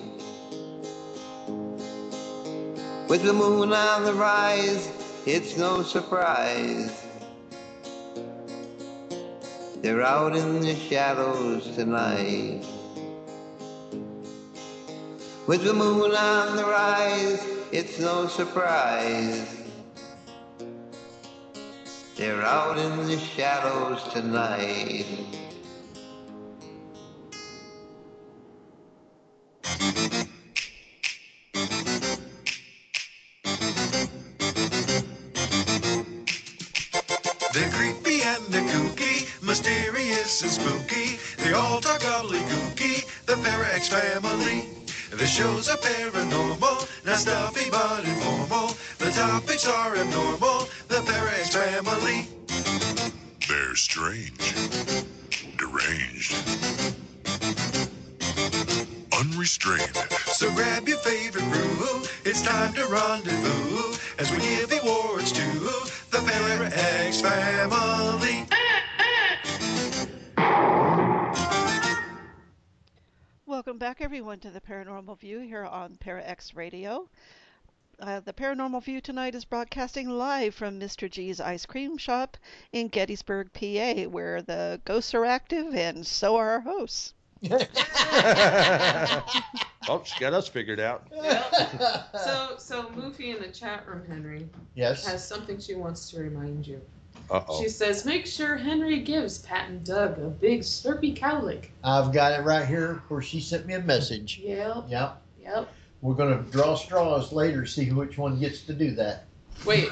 With the moon on the rise, it's no surprise. They're out in the shadows tonight. With the moon on the rise, it's no surprise. They're out in the shadows tonight. They're creepy and they're kooky, mysterious and spooky. They all talk gobbledygooky, the Para-X family. The shows are paranormal, not stuffy but informal. The topics are abnormal, the Para-X family. They're strange, deranged, unrestrained. So grab your favorite brew, it's time to rendezvous as we give awards to the Para-X family. Welcome back, everyone, to the Paranormal View here on Para-X Radio. The Paranormal View tonight is broadcasting live from Mr. G's Ice Cream Shop in Gettysburg, PA, where the ghosts are active and so are our hosts. Oh, she got us figured out. So Moofy in the chat room, Henry, Yes. has something she wants to remind you. Uh-oh. She says, make sure Henry gives Pat and Doug a big slurpy cowlick. I've got it right here where she sent me a message. Yep. Yep. We're going to draw straws later, see which one gets to do that. Wait.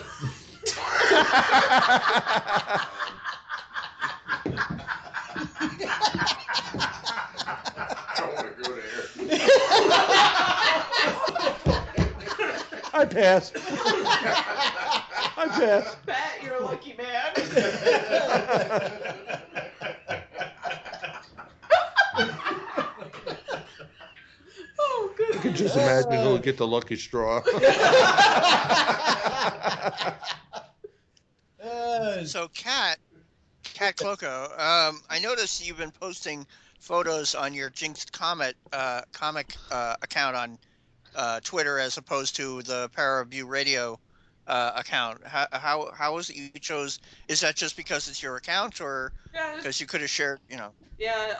I pass. I pass. Pat, you're a lucky man. Oh, good. I can just imagine who would get the lucky straw. So, Kat Cloco, I noticed you've been posting photos on your Jinxed Comic account on Twitter as opposed to the Paraview Radio account. How is it you chose? Is that just because it's your account, or because you could have shared? Yeah.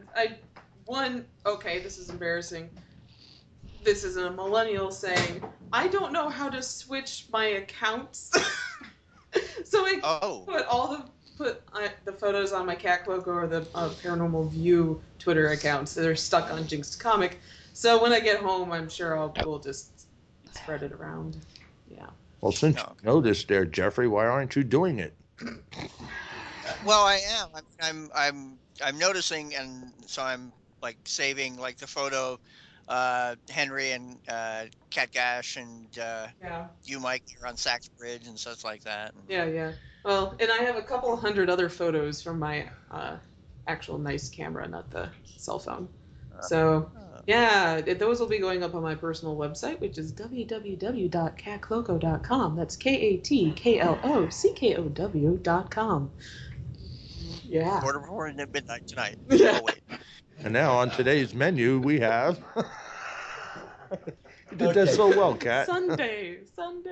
Okay, this is embarrassing. This is a millennial saying, I don't know how to switch my accounts. So I put the photos on my Cat Cloco or the Paranormal View Twitter accounts that are stuck on Jinxed Comic. So when I get home, I'm sure we'll just spread it around. Yeah. Well, since you know this there, Jeffrey, why aren't you doing it? Well, I am. I'm noticing, and so I'm like saving like the photo Henry and Cat Gash and Yeah. you, Mike, you're on Sachs Bridge and such like that. Yeah. Well, and I have a couple hundred other photos from my actual nice camera, not the cell phone. So, yeah, those will be going up on my personal website, which is www.catcloco.com. That's KATKLOCKOW.com. Yeah. Quarter before midnight tonight. Yeah. Oh, wait. And now on today's menu, we have. You did that so well, Kat. Sundays.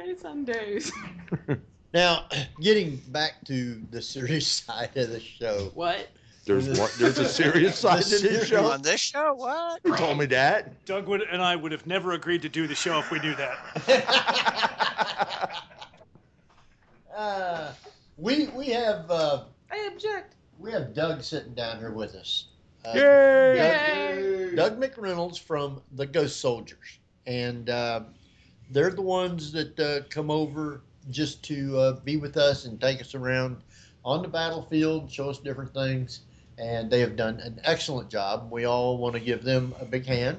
Now, getting back to the serious side of the show. What? There's a serious side to this show. On this show, what? Who told me that? Doug and I would have never agreed to do the show if we knew that. We have. I object. We have Doug sitting down here with us. Yay! Doug McReynolds from the Ghost Soldiers, and they're the ones that come over just to be with us and take us around on the battlefield, show us different things, and they have done an excellent job. We all want to give them a big hand.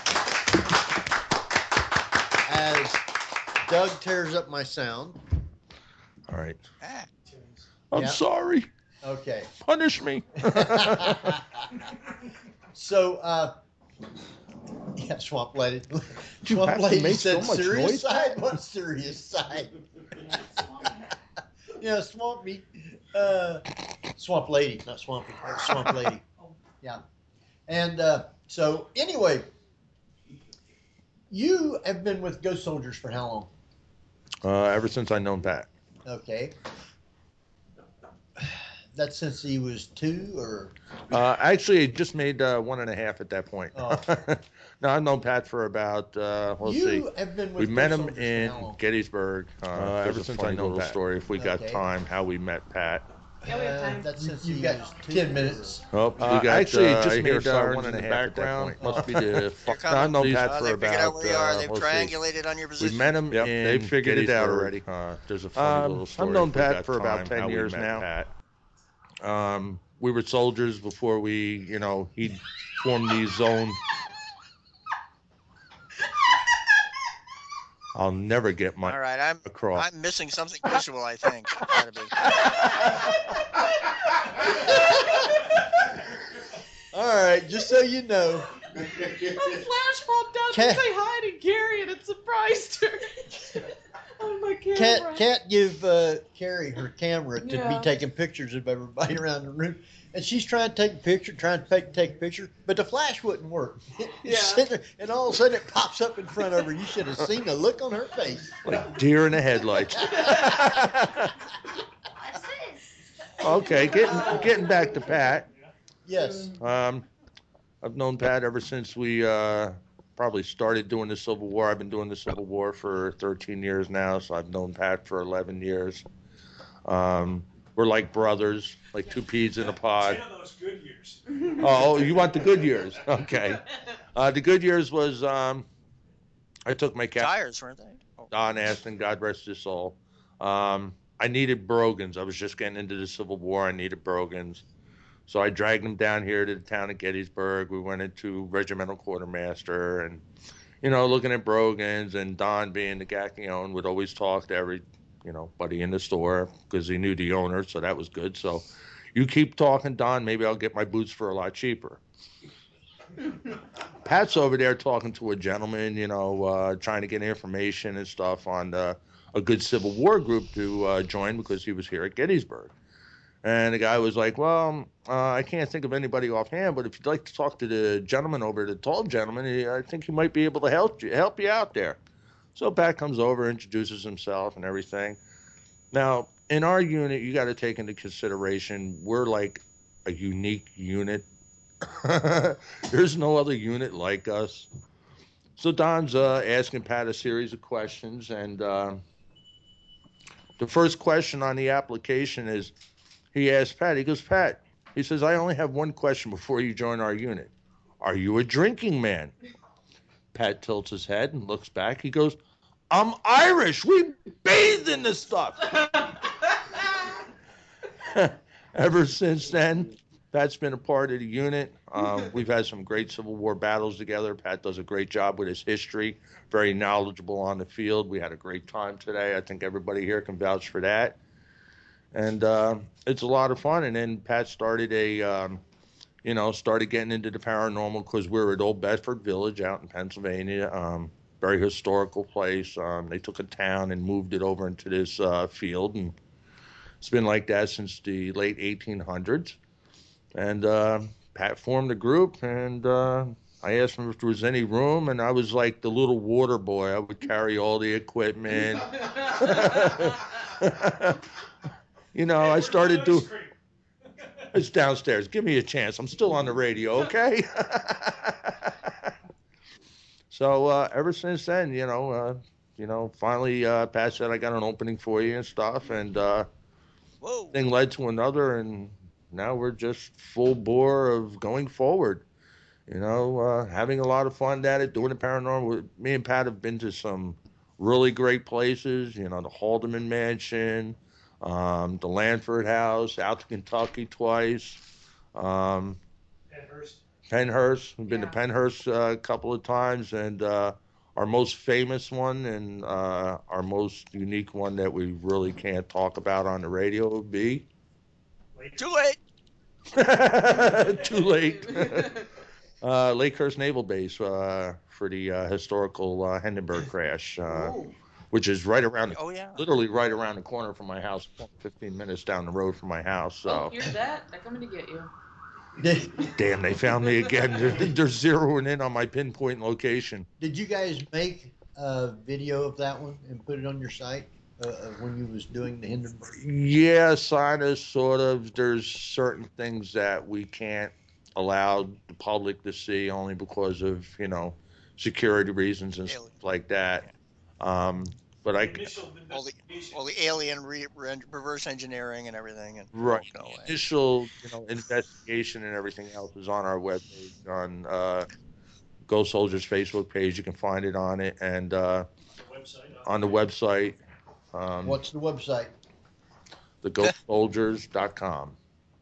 As Doug tears up my sound. All right. Ah. I'm Yeah. sorry. Okay. Punish me. So, yeah, Swamp Lady. You Swamp have to Lady make said so much serious noise? side? What serious side? Yeah, Swamp Meat. Swamp Lady, not Swampy. Swamp Lady. Yeah. And so, anyway, you have been with Ghost Soldiers for how long? Ever since I known Pat. Okay. That's since he was 2, or? Actually, it just made 1.5 at that point. Oh. No, I've known Pat for about, let's You see. have been with We met Ghost him Soldiers for in how long? Gettysburg. Ever since I know Pat. Story, if we got Okay. time, how we met Pat. Yeah, we have time. That's since you got 10 minutes. Oh, we got, actually, it just made 1.5 at that point. Must be the. No, I've known Pat for They figured out about. where you are. They've let's see. triangulated on your position. We met him. Yep, in they figured it out Gettysburg. already. There's a funny little story. I've known if we Pat got for about time, 10 how we years met now. Pat. We were soldiers before we, he'd formed the zone. I'll never get my All right, across. I'm missing something visual, I think. Gotta be. All right, just so you know. A flash popped out to Cat- say hi to Gary, and it surprised her. On my camera. Cat give Carrie her camera to Yeah. be taking pictures of everybody around the room. And she's trying to take a picture, take a picture, but the flash wouldn't work. Yeah. And all of a sudden it pops up in front of her. You should have seen the look on her face. Like deer in the headlights. Okay, getting back to Pat. Yes. I've known Pat ever since we probably started doing the Civil War. I've been doing the Civil War for 13 years now, so I've known Pat for 11 years. We're like brothers, like two peas in a pod. 10 of those good years. Oh, you want the good years? Okay. The good years was I took my captain, Tires, weren't they? Oh. Don Aston, God rest his soul. I needed brogans. I was just getting into the Civil War. I needed brogans. So I dragged him down here to the town of Gettysburg. We went into regimental quartermaster and, looking at brogans, and Don being the guy he owned would always talk to every, buddy in the store because he knew the owner. So that was good. So you keep talking, Don, maybe I'll get my boots for a lot cheaper. Pat's over there talking to a gentleman, trying to get information and stuff on a good Civil War group to join because he was here at Gettysburg. And the guy was like, well, I can't think of anybody offhand, but if you'd like to talk to the gentleman over, the tall gentleman, I think he might be able to help you out there. So Pat comes over, introduces himself and everything. Now, in our unit, you got to take into consideration, we're like a unique unit. There's no other unit like us. So Don's asking Pat a series of questions, and the first question on the application is, he asked Pat, he goes, Pat, he says, I only have one question before you join our unit. Are you a drinking man? Pat tilts his head and looks back. He goes, I'm Irish. We bathe in this stuff. Ever since then, Pat's been a part of the unit. We've had some great Civil War battles together. Pat does a great job with his history, very knowledgeable on the field. We had a great time today. I think everybody here can vouch for that. And it's a lot of fun. And then Pat started started getting into the paranormal because we're at Old Bedford Village out in Pennsylvania. Very historical place. They took a town and moved it over into this field, and it's been like that since the late 1800s. And Pat formed a group, and I asked him if there was any room, and I was like the little water boy. I would carry all the equipment. I started doing. It's downstairs. Give me a chance. I'm still on the radio, okay? So ever since then, finally Pat said, I got an opening for you and stuff, and thing led to another, and now we're just full bore of going forward. Having a lot of fun at it, doing the paranormal. Me and Pat have been to some really great places, the Haldeman Mansion, the Lanford House, out to Kentucky twice. Pennhurst. We've been to Pennhurst a couple of times, and our most famous one and our most unique one that we really can't talk about on the radio would be. Too late. Too late. Lakehurst Naval Base for the historical Hindenburg crash, which is right around, literally right around the corner from my house, 15 minutes down the road from my house. So. Here's that. They're coming to get you. Damn, they found me again. They're zeroing in on my pinpoint location. Did you guys make a video of that one and put it on your site when you was doing the Hindenburg? Yeah, sort of. There's certain things that we can't allow the public to see only because of, security reasons and stuff like that. But all the alien reverse engineering and everything, and right. Initial, investigation and everything else is on our webpage on Ghost Soldiers Facebook page. You can find it on it, and on the website. What's the website? TheGhostSoldiers.com.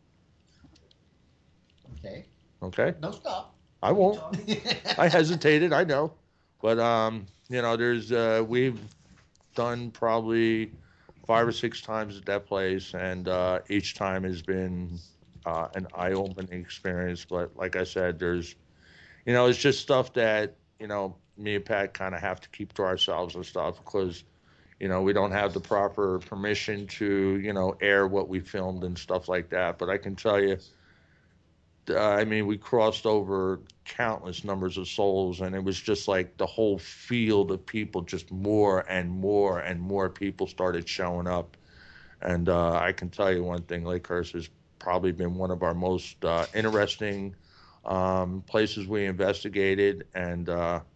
Okay. Okay. No, stop. I won't. I hesitated. I know, but there's we've done probably 5 or 6 times at that place, and each time has been an eye-opening experience. But like I said, there's, it's just stuff that me and Pat kind of have to keep to ourselves and stuff because we don't have the proper permission to air what we filmed and stuff like that. But I can tell you, we crossed over countless numbers of souls, and it was just like the whole field of people, just more and more and more people started showing up. And I can tell you one thing, Lakehurst has probably been one of our most interesting places we investigated, and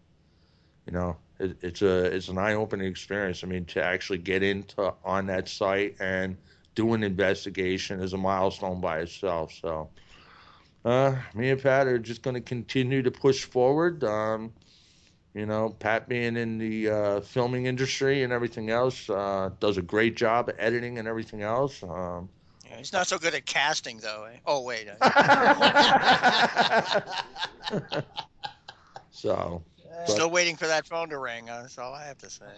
it's an eye-opening experience. To actually get into on that site and do an investigation is a milestone by itself. So. Me and Pat are just going to continue to push forward. Pat being in the filming industry and everything else, does a great job of editing and everything else. He's not so good at casting, though. Eh? Oh, wait. So. Still waiting for that phone to ring. That's all I have to say.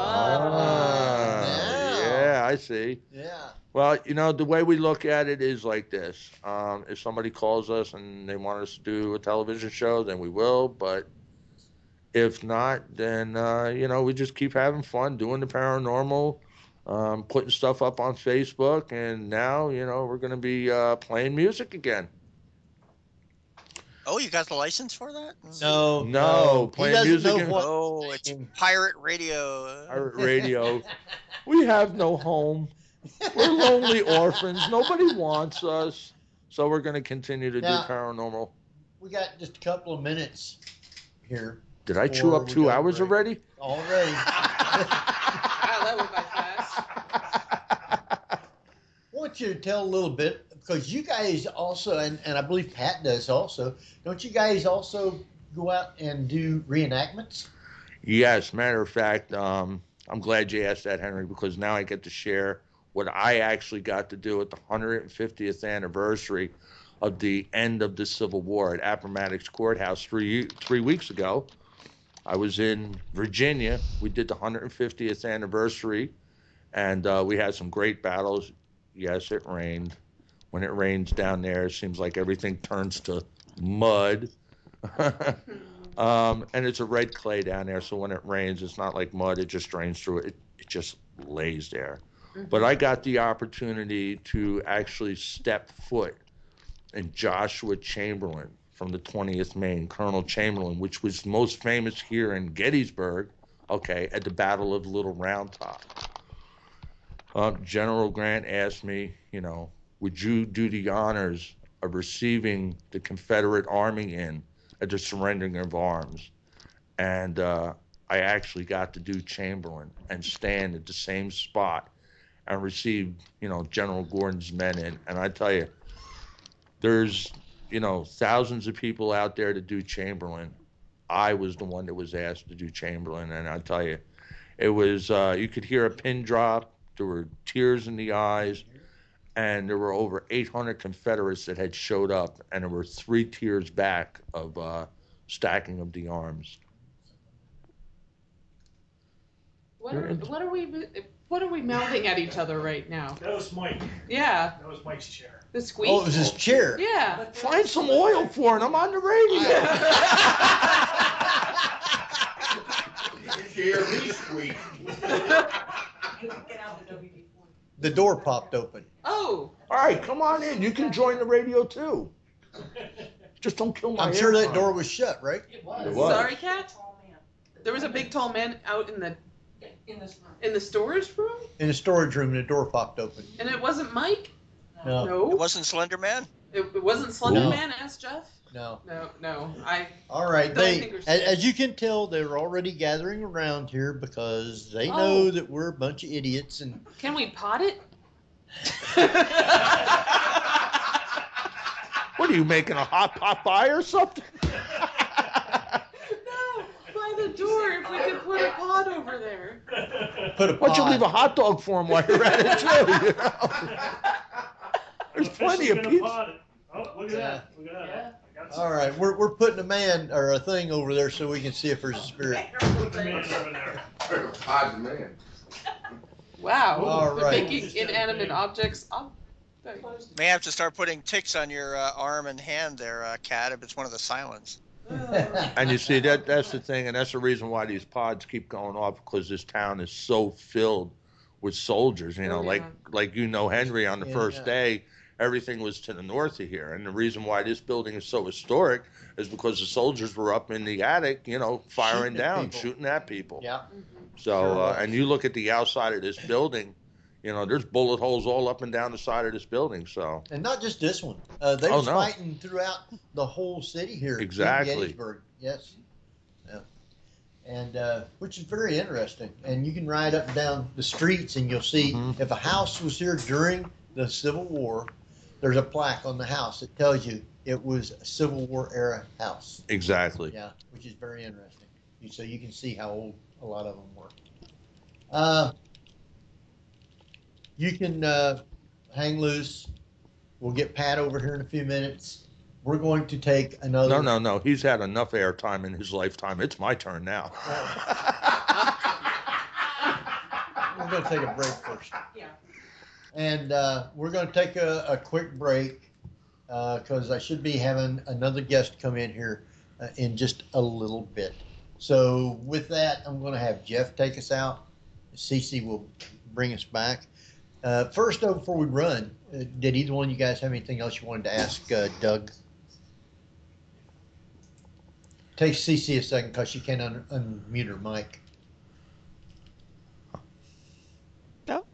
Yeah, I see. Yeah. Well, the way we look at it is like this. If somebody calls us and they want us to do a television show, then we will. But if not, then, we just keep having fun doing the paranormal, putting stuff up on Facebook. And now, we're going to be playing music again. Oh, you got the license for that? No. Playing music. It's pirate radio. Pirate radio. We have no home. We're lonely orphans. Nobody wants us. So we're going to continue to do paranormal. We got just a couple of minutes here. Did I chew up 2 hours already? Already. Wow, that went by fast. I want you to tell a little bit, because you guys also, and I believe Pat does also, don't you guys also go out and do reenactments? Yes, matter of fact, I'm glad you asked that, Henry, because now I get to share what I actually got to do at the 150th anniversary of the end of the Civil War at Appomattox Courthouse 3 weeks ago. I was in Virginia. We did the 150th anniversary, and we had some great battles. Yes, it rained. When it rains down there, it seems like everything turns to mud. And it's a red clay down there, so when it rains, it's not like mud. It just drains through it. It just lays there. But I got the opportunity to actually step foot in Joshua Chamberlain from the 20th Maine, Colonel Chamberlain, which was most famous here in Gettysburg, okay, at the Battle of Little Round Top. General Grant asked me, you know, would you do the honors of receiving the Confederate Army in at the surrendering of arms? And I actually got to do Chamberlain and stand at the same spot and receive, you know, General Gordon's men in. And I tell you, there's, you know, thousands of people out there to do Chamberlain. I was the one that was asked to do Chamberlain, and I tell you, it was, you could hear a pin drop. There were tears in the eyes, and there were over 800 Confederates that had showed up, and there were 3 tiers back of stacking of the arms. What are we mouthing at each other right now? That was Mike. Yeah. That was Mike's chair. The squeak. Oh, it was his chair. Yeah. Find some oil for it. I'm on the radio. Hear me squeak. The door popped open. Oh. All right, come on in. You can join the radio too. Just don't kill my I'm sure that airtime. door was shut, right? It was. Sorry, Kat? There was a big tall man out in the storage room? In the storage room, the door popped open. And it wasn't Mike? No. It wasn't Slender Man? It wasn't Slender No. Man, asked Jeff? No. No. All right. Don't think we're As you can tell, they're already gathering around here because they know that we're a bunch of idiots. And Can we pot it? What are you making, a hot pot pie or something? No, by the door, if we could put a pot over there. Put a Why don't you pot. leave a hot dog for him while you're at it too? You know? There's plenty of pizza. Oh, look at that. Look at that. I got some. All right, we're putting a man or a thing over there so we can see if there's a spirit. Put the man over there. Odd man. Wow. All We're right. making inanimate objects up. May have to start putting ticks on your arm and hand there, Kat, if it's one of the silents. And you see, that's the thing, and that's the reason why these pods keep going off, because this town is so filled with soldiers. You know, like you know, Henry, on the first day, everything was to the north of here. And the reason why this building is so historic is because the soldiers were up in the attic, you know, firing down, shooting at people. Yeah. So, and you look at the outside of this building, you know, there's bullet holes all up and down the side of this building. So, And not just this one. They was fighting throughout the whole city here. Exactly. In Gettysburg. Yes. Yeah. And which is very interesting. And you can ride up and down the streets and you'll see if a house was here during the Civil War, there's a plaque on the house that tells you it was a Civil War era house. Exactly. Yeah, which is very interesting. So you can see how old a lot of them were. You can hang loose. We'll get Pat over here in a few minutes. We're going to take another. No. He's had enough airtime in his lifetime. It's my turn now. We're going to take a break first. Yeah. And we're going to take a quick break because I should be having another guest come in here in just a little bit. So with that, I'm going to have Jeff take us out. Cece will bring us back. First, though, before we run, did either one of you guys have anything else you wanted to ask Doug? Take Cece a second because she can't unmute her mic. No.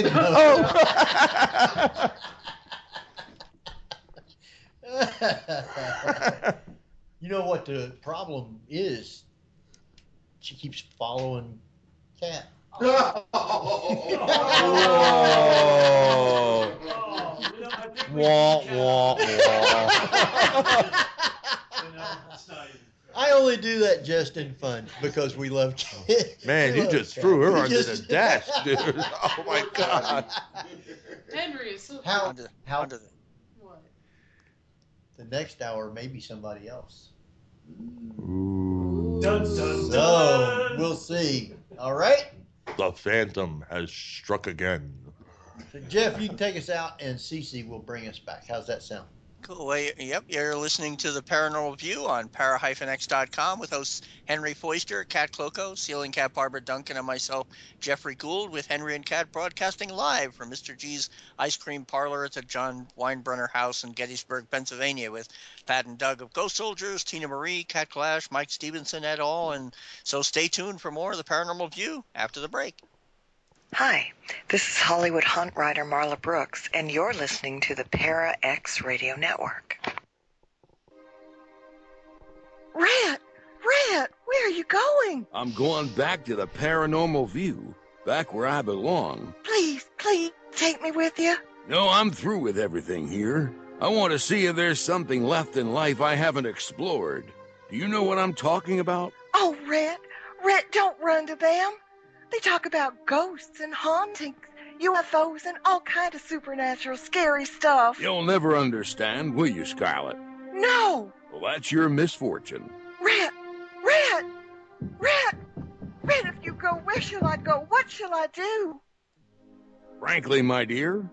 You know what the problem is? She keeps following Cat. Whoa. Wah, wah, wah. I only do that just in fun because we love Cat. Man, you just threw her under the desk, dude. Oh my God. Henry is so How Under the, What? the next hour may be somebody else. Dun, dun, So dun. we'll see. All right. The Phantom has struck again. So Jeff, you can take us out, and Cece will bring us back. How's that sound? Cool. Well, yep, you're listening to the Paranormal View on para-x.com with hosts Henry Foister, Kat Cloco, Ceiling Cat Barbara Duncan, and myself, Jeffrey Gould, with Henry and Kat broadcasting live from Mr. G's Ice Cream Parlor at the John Weinbrunner House in Gettysburg, Pennsylvania, with Pat and Doug of Ghost Soldiers, Tina Marie, Kat Clash, Mike Stevenson et al. And so stay tuned for more of the Paranormal View after the break. Hi, this is Hollywood Hunt Rider Marla Brooks, and you're listening to the Para-X Radio Network. Rat! Rat! Where are you going? I'm going back to the Paranormal View, back where I belong. Please, please, take me with you. No, I'm through with everything here. I want to see if there's something left in life I haven't explored. Do you know what I'm talking about? Oh, Rat! Rat, don't run to them. They talk about ghosts and hauntings, UFOs, and all kind of supernatural scary stuff. You'll never understand, will you, Scarlet? No! Well, that's your misfortune. Rat! Rat! Rat! Rat, if you go, where shall I go? What shall I do? Frankly, my dear.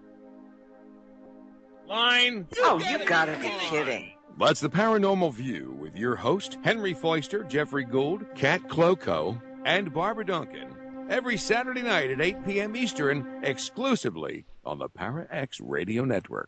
Line! Oh, you gotta be kidding. That's the Paranormal View with your host, Henry Foister, Jeffrey Gould, Kat Cloco, and Barbara Duncan. Every Saturday night at 8 p.m. Eastern, exclusively on the Para-X Radio Network.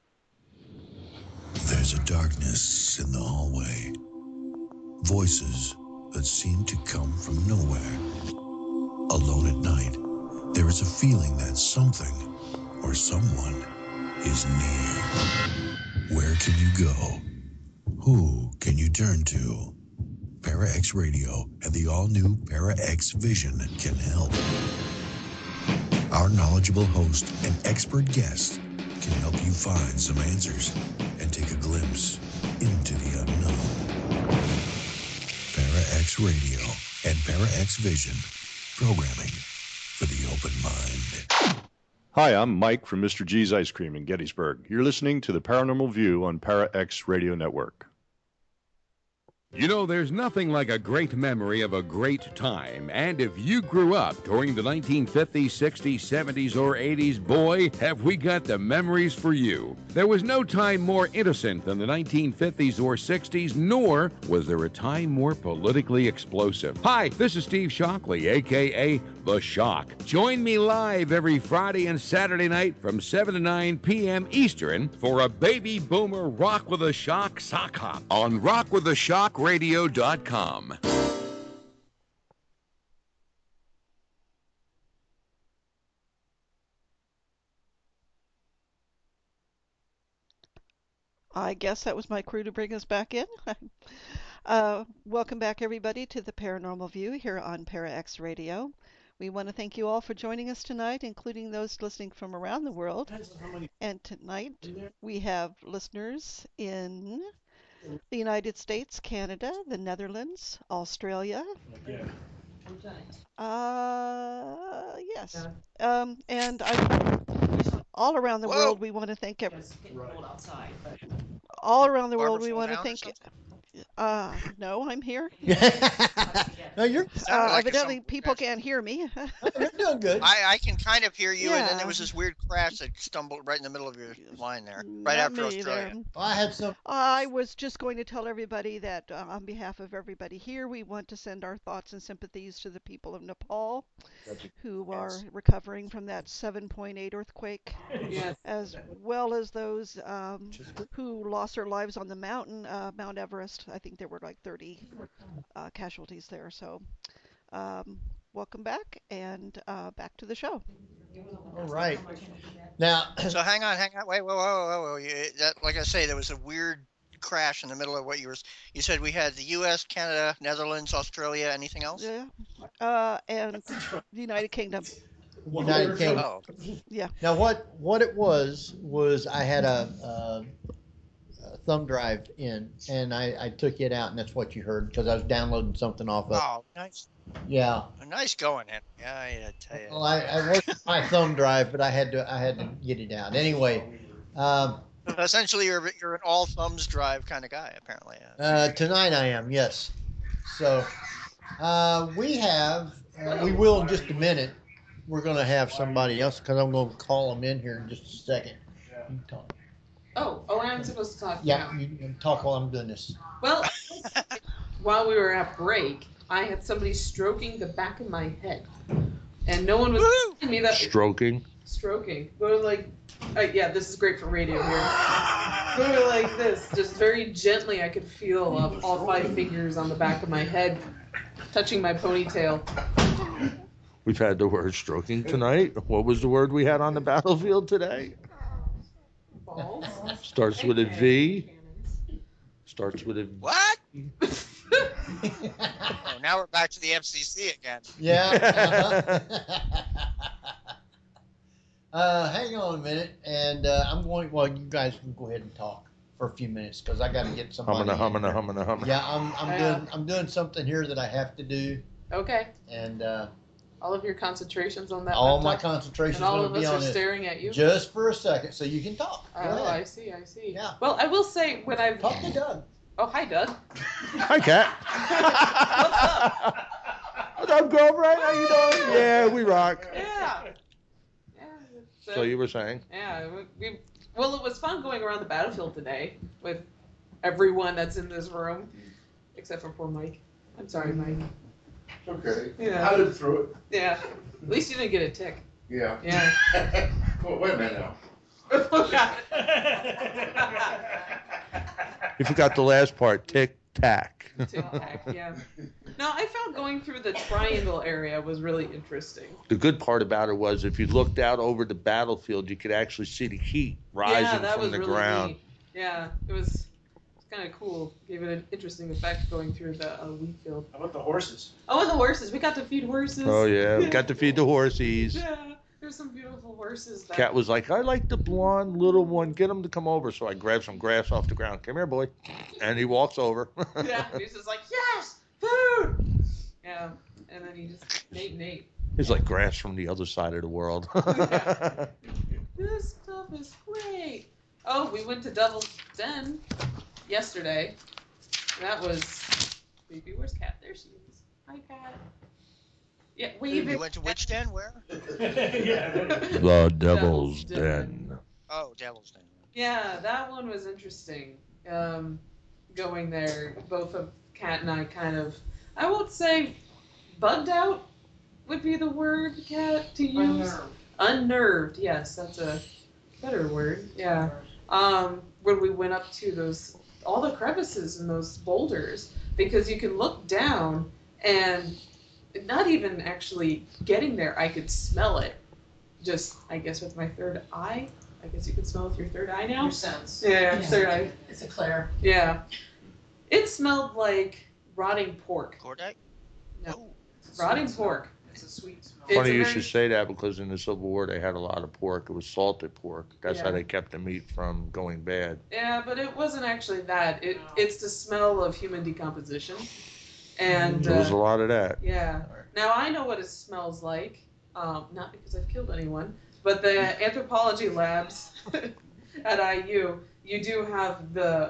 There's a darkness in the hallway. Voices that seem to come from nowhere. Alone at night, there is a feeling that something or someone is near. Where can you go? Who can you turn to? Para-X Radio and the all-new Para-X Vision can help. Our knowledgeable host and expert guest can help you find some answers and take a glimpse into the unknown. Para-X Radio and Para-X Vision, programming for the open mind. Hi, I'm Mike from Mr. G's Ice Cream in Gettysburg. You're listening to the Paranormal View on Para-X Radio Network. You know, there's nothing like a great memory of a great time. And if you grew up during the 1950s, 60s, 70s, or 80s, boy, have we got the memories for you. There was no time more innocent than the 1950s or 60s, nor was there a time more politically explosive. Hi, this is Steve Shockley, a.k.a. The Shock. Join me live every Friday and Saturday night from 7 to 9 p.m. Eastern for a Baby Boomer Rock with a Shock sock hop on rockwiththeshockradio.com. I guess that was my crew to bring us back in. Welcome back, everybody, to the Paranormal View here on Para-X Radio. We want to thank you all for joining us tonight, including those listening from around the world. And tonight we have listeners in the United States, Canada, the Netherlands, Australia. Yes. And all around the world, we want to thank all around the world, we want to thank. No, I'm here. No, you're evidently people can't hear me. You're doing good. I can kind of hear you, and then Yeah. there was this weird crash that stumbled right in the middle of your line there, right after Not me Australia. there. I had some. I was just going to tell everybody that on behalf of everybody here, we want to send our thoughts and sympathies to the people of Nepal who are recovering from that 7.8 earthquake, as well as those who lost their lives on the mountain, Mount Everest. I think there were like 30 casualties there. So welcome back, and back to the show. All right. Now, So hang on, wait, whoa. Like I say, there was a weird crash in the middle of what you were. You said we had the U.S., Canada, Netherlands, Australia. Anything else? Yeah. And the United Kingdom. United Kingdom. Oh. Yeah. Now, what it was I had a thumb drive in, and I took it out, and that's what you heard because I was downloading something off of. Oh, nice. Yeah. Nice going, Henry. Yeah, I tell you. Well, I worked with my thumb drive, but I had to get it out anyway. Essentially, you're an all thumbs drive kind of guy, apparently. Tonight I am, yes. So we will in just a minute. We're going to have somebody else because I'm going to call them in here in just a second. You talk. Oh, I'm supposed to talk Yeah, now. you can talk while I'm doing this. Well, while we were at break, I had somebody stroking the back of my head, and no one was telling me that. Stroking. Going like, yeah, this is great for radio here. Going like this, just very gently. I could feel all 5 fingers on the back of my head, touching my ponytail. We've had the word stroking tonight. What was the word we had on the battlefield today? Balls. Starts with a V. Starts with a What? Oh, now we're back to the FCC again. Yeah. Hang on a minute, and I'm going. Well, you guys can go ahead and talk for a few minutes because I got to get somebody. Humming. Yeah, I'm doing something here that I have to do, Okay. and All of your concentrations on that. all my laptop? concentration And is all going of to be us on are this. staring at you. Just for a second, so you can talk. Go Oh, ahead. I see. Yeah. Well, I will say when I've Talk to Doug. Oh, hi, Doug. Hi, Cat. What's up, girlfriend? How you doing? Yeah, we rock. Yeah. So you were saying? Yeah. Well, it was fun going around the battlefield today with everyone that's in this room, except for poor Mike. I'm sorry, Mike. Okay. Yeah. I lived through it. Yeah. At least you didn't get a tick. Yeah. Yeah. Well, wait a minute now. Oh, God. You forgot the last part. Tick tack. Tic Tac, yeah. No, I found going through the triangle area was really interesting. The good part about it was if you looked out over the battlefield, you could actually see the heat rising Yeah, that from was the really ground. neat. Yeah, it was kind of cool. Gave it an interesting effect going through the wheat field. How about the horses? Oh, and the horses. We got to feed horses. Oh yeah, we got to feed the horsies. Yeah, there's some beautiful horses. That... Cat was like, I like the blonde little one. Get him to come over. So I grabbed some grass off the ground. Come here, boy. And he walks over. Yeah, he's just like, yes, food. Yeah, and then he just Nate. He's like grass from the other side of the world. Yeah. This stuff is great. Oh, we went to Devil's Den yesterday. That was creepy. Where's Cat? There she is. Hi, Cat. Yeah, You went to which den? Where? The Devil's Den. Oh, Devil's Den. Yeah, that one was interesting. Going there, both of Cat and I kind of, I won't say bugged out would be the word, Cat, to use. Unnerved, yes, that's a better word. Yeah. When we went up to all the crevices and those boulders, because you can look down and not even actually getting there, I could smell it. Just, I guess, with my third eye. I guess you can smell with your third eye now. Your sense. Yeah, third eye. It's a Claire. Yeah. It smelled like rotting pork. Cordite? No. Rotting pork. It's a sweet smell. Funny you should say that because in the Civil War they had a lot of pork. It was salted pork. That's how Yeah. they kept the meat from going bad. Yeah, but it wasn't actually that. It's the smell of human decomposition. And There was a lot of that. yeah. Now I know what it smells like. Not because I've killed anyone, but the anthropology labs at IU, you do have the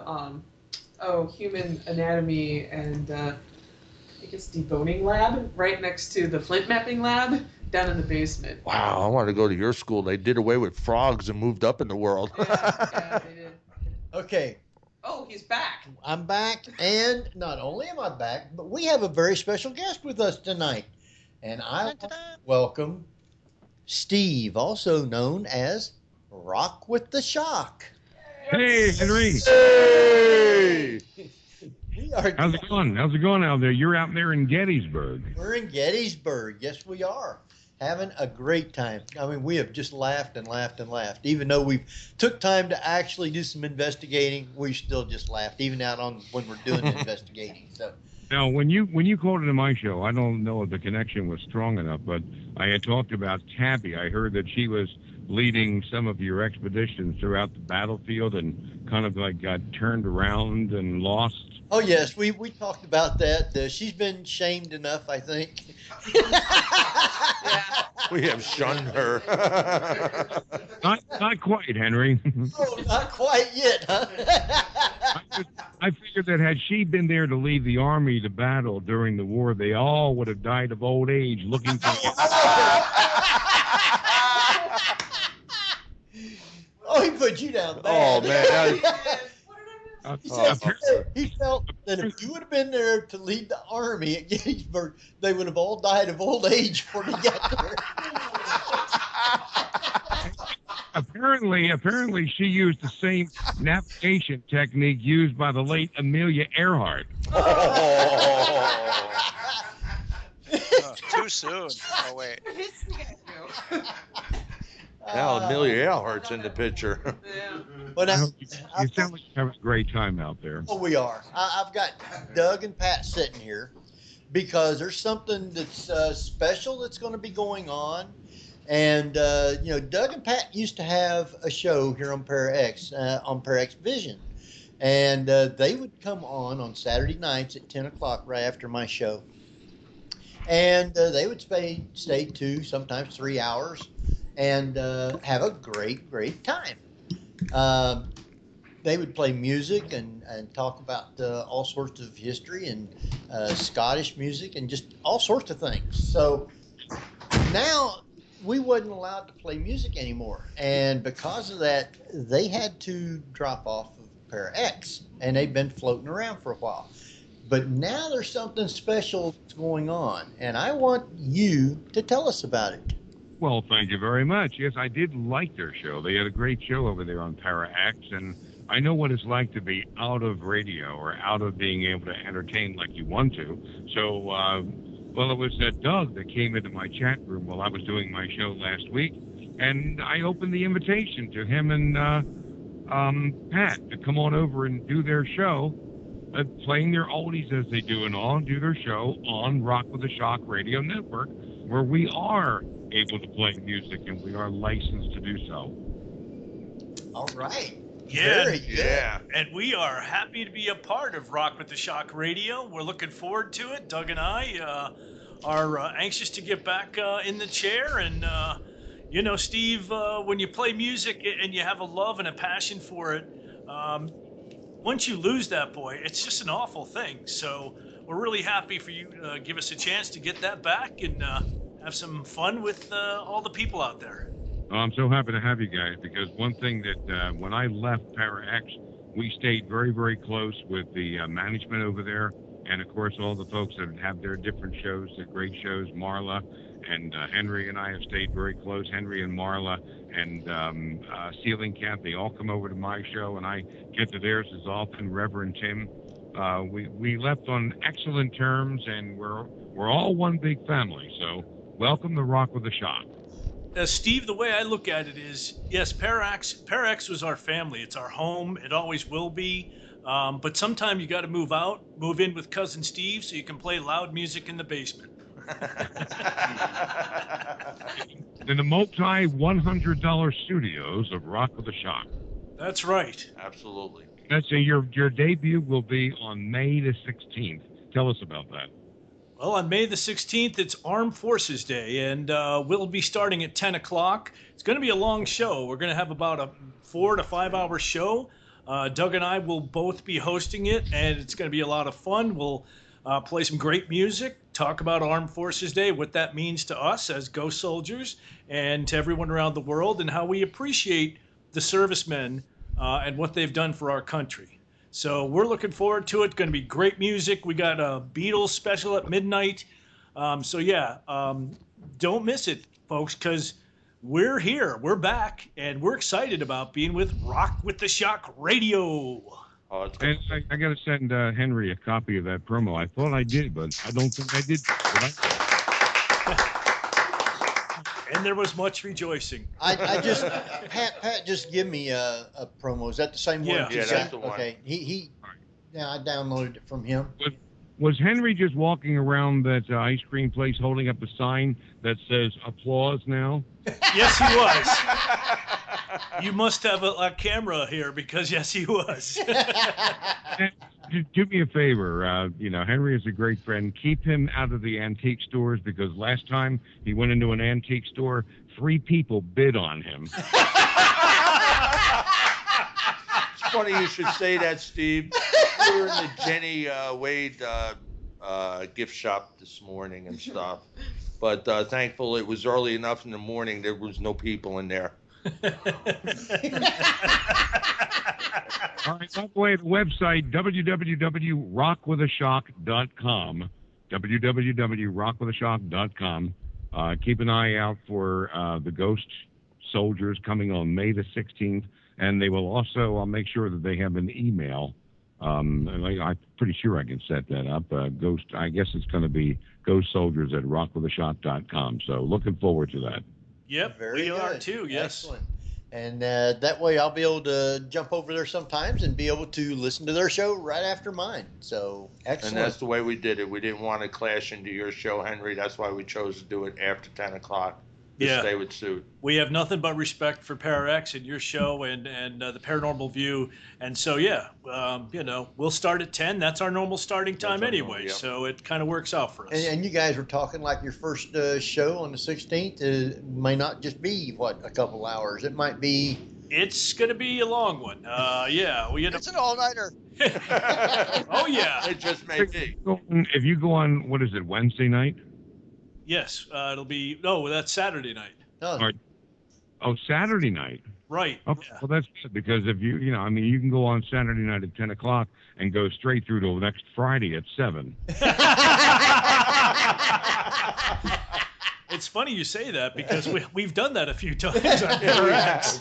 human anatomy and I guess deboning lab right next to the flint mapping lab down in the basement. Wow, I wanted to go to your school. They did away with frogs and moved up in the world. Yeah, they did. Okay, Oh, he's back. I'm back, and not only am I back, but we have a very special guest with us tonight. And I welcome Steve, also known as Rock with the Shock. Hey, Henry. Hey! How's it going? How's it going out there? You're out there in Gettysburg. We're in Gettysburg. Yes, we are. Having a great time. I mean, we have just laughed and laughed and laughed. Even though we took time to actually do some investigating, we still just laughed, even out on when we're doing the investigating. So. Now, when you called into my show, I don't know if the connection was strong enough, but I had talked about Tabby. I heard that she was leading some of your expeditions throughout the battlefield and kind of like got turned around and lost? Oh yes, we talked about that. She's been shamed enough, I think. We have shunned her. Not quite, Henry. Oh, not quite yet, huh? I figured that had she been there to lead the army to battle during the war, they all would have died of old age looking for you. Oh, he put you down bad. Oh, man. He felt that if you would have been there to lead the army at Gettysburg, they would have all died of old age before they got there. Apparently, she used the same navigation technique used by the late Amelia Earhart. Too soon. Oh, wait. Now Amelia Earhart's in the picture. But You sound like you're having a great time out there. Oh, we are. I've got Doug and Pat sitting here because there's something that's special that's going to be going on. And, Doug and Pat used to have a show here on Para-X, on Para-X Vision. And they would come on Saturday nights at 10 o'clock right after my show. And they would stay 2, sometimes 3 hours and have a great time. They would play music and talk about all sorts of history and Scottish music and just all sorts of things. So now we wasn't allowed to play music anymore. And because of that, they had to drop off of Para-X, and they've been floating around for a while. But now there's something special that's going on, and I want you to tell us about it. Well, thank you very much. Yes, I did like their show. They had a great show over there on Para-X, and I know what it's like to be out of radio or out of being able to entertain like you want to. So, it was Doug that came into my chat room while I was doing my show last week, and I opened the invitation to him and Pat to come on over and do their show, playing their oldies as they do and all, do their show on Rock with the Shock Radio Network, where we are able to play music and we are licensed to do so. All right. Yeah, Very good. Yeah. and we are happy to be a part of Rock with the Shock Radio. We're looking forward to it. Doug and I are anxious to get back in the chair. And, Steve, when you play music and you have a love and a passion for it, once you lose that, boy, it's just an awful thing. So we're really happy for you to give us a chance to get that back and have some fun with all the people out there. I'm so happy to have you guys, because one thing that when I left Para-X, we stayed very, very close with the management over there, and of course all the folks that have their different shows, their great shows. Marla and Henry and I have stayed very close. Henry and Marla and Sealing Camp, they all come over to my show, and I get to theirs as often. Reverend Tim, we left on excellent terms, and we're all one big family. So welcome to Rock with the Shock. Steve, the way I look at it is, yes, Para-X was our family. It's our home. It always will be. But sometime you got to move in with Cousin Steve so you can play loud music in the basement. In the multi-$100 studios of Rock with the Shock. That's right. Absolutely. Let's say your debut will be on May the 16th. Tell us about that. Well, on May the 16th, it's Armed Forces Day, and we'll be starting at 10 o'clock. It's going to be a long show. We're going to have about a 4 to 5 hour show. Doug and I will both be hosting it, and it's going to be a lot of fun. We'll play some great music, talk about Armed Forces Day, what that means to us as ghost soldiers, and to everyone around the world, and how we appreciate the servicemen and what they've done for our country. So we're looking forward to it. Going to be great music. We got a Beatles special at midnight. Don't miss it, folks, because we're here. We're back, and we're excited about being with Rock with the Shock Radio. And I got to send Henry a copy of that promo. I thought I did, but I don't think I did. And there was much rejoicing. I just Pat just give me a promo. Is that the same one? Yeah, that's the one. Okay, I downloaded it from him. Was Henry just walking around that ice cream place holding up a sign that says applause now? Yes, he was. You must have a camera here because yes, he was. Do me a favor. Henry is a great friend. Keep him out of the antique stores because last time he went into an antique store, 3 people bid on him. It's funny you should say that, Steve. We were in the Jenny Wade gift shop this morning and stuff. But thankful it was early enough in the morning. There was no people in there. All right, by the way, the website, www.rockwithashock.com, www.rockwithashock.com. Keep an eye out for the Ghost Soldiers coming on May the 16th, and they will also make sure that they have an email. I'm pretty sure I can set that up. I guess it's going to be ghostsoldiers@rockwithashock.com. So looking forward to that. Yep, we are too, yes. Excellent. And that way I'll be able to jump over there sometimes and be able to listen to their show right after mine. So, excellent. And that's the way we did it. We didn't want to clash into your show, Henry. That's why we chose to do it after 10 o'clock. Yeah. They would suit. We have nothing but respect for Parax and your show and the Paranormal View. And so, yeah, we'll start at 10. That's our normal starting time anyway. Yeah. So it kind of works out for us. And you guys were talking like your first show on the 16th may not just be, a couple hours. It might be... It's going to be a long one. Yeah. It's an all-nighter. Oh, yeah. It just may be. If you go on, what is it, Wednesday night? Yes, it'll be. No, that's Saturday night. Oh, Saturday night. Right. Okay. Yeah. Well, that's good because if you can go on Saturday night at 10 o'clock and go straight through to next Friday at 7. It's funny you say that because we've done that a few times on Parax.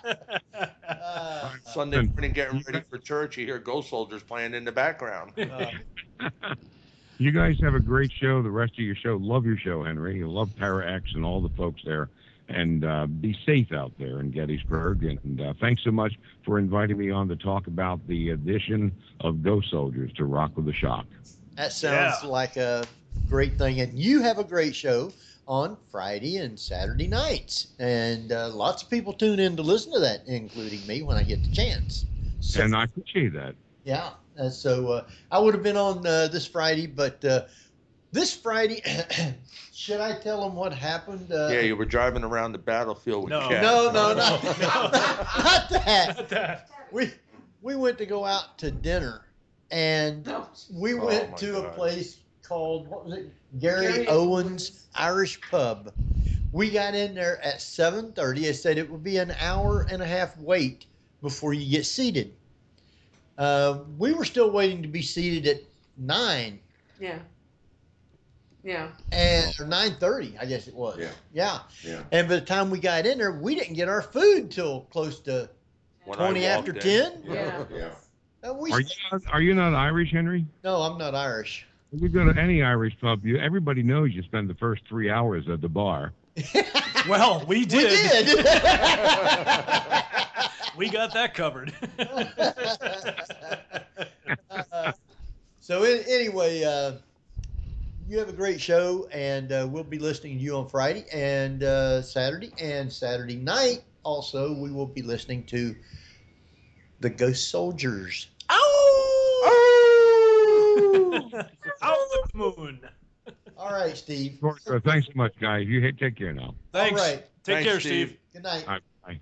Sunday morning, getting ready for church, you hear Ghost Soldiers playing in the background. You guys have a great show. The rest of your show, love your show, Henry. You love Parax and all the folks there. And be safe out there in Gettysburg. And thanks so much for inviting me on to talk about the addition of Ghost Soldiers to Rock with the Shock. That sounds like a great thing. And you have a great show on Friday and Saturday nights. And lots of people tune in to listen to that, including me when I get the chance. So, and I appreciate that. Yeah. So I would have been on this Friday, but this Friday, should I tell them what happened? Yeah, you were driving around the battlefield with Cat. No, not that. Not that. We went to go out to dinner, and we went to a place called, what was it? Gary Owens Irish Pub. We got in there at 7:30. They said it would be an hour and a half wait before you get seated. We were still waiting to be seated at 9. Yeah. Yeah. Or 9:30, I guess it was. Yeah. And by the time we got in there, we didn't get our food till close to 20 after 10. Yeah. Are you not Irish, Henry? No, I'm not Irish. If you go to any Irish pub, everybody knows you spend the first 3 hours at the bar. Well, we did. We did. We got that covered. So anyway, you have a great show, and we'll be listening to you on Friday and Saturday. And Saturday night, also, we will be listening to the Ghost Soldiers. Out the moon. All right, Steve. Thanks so much, guys. You take care now. Thanks. All right. Take care, Steve. Good night. Bye. Bye.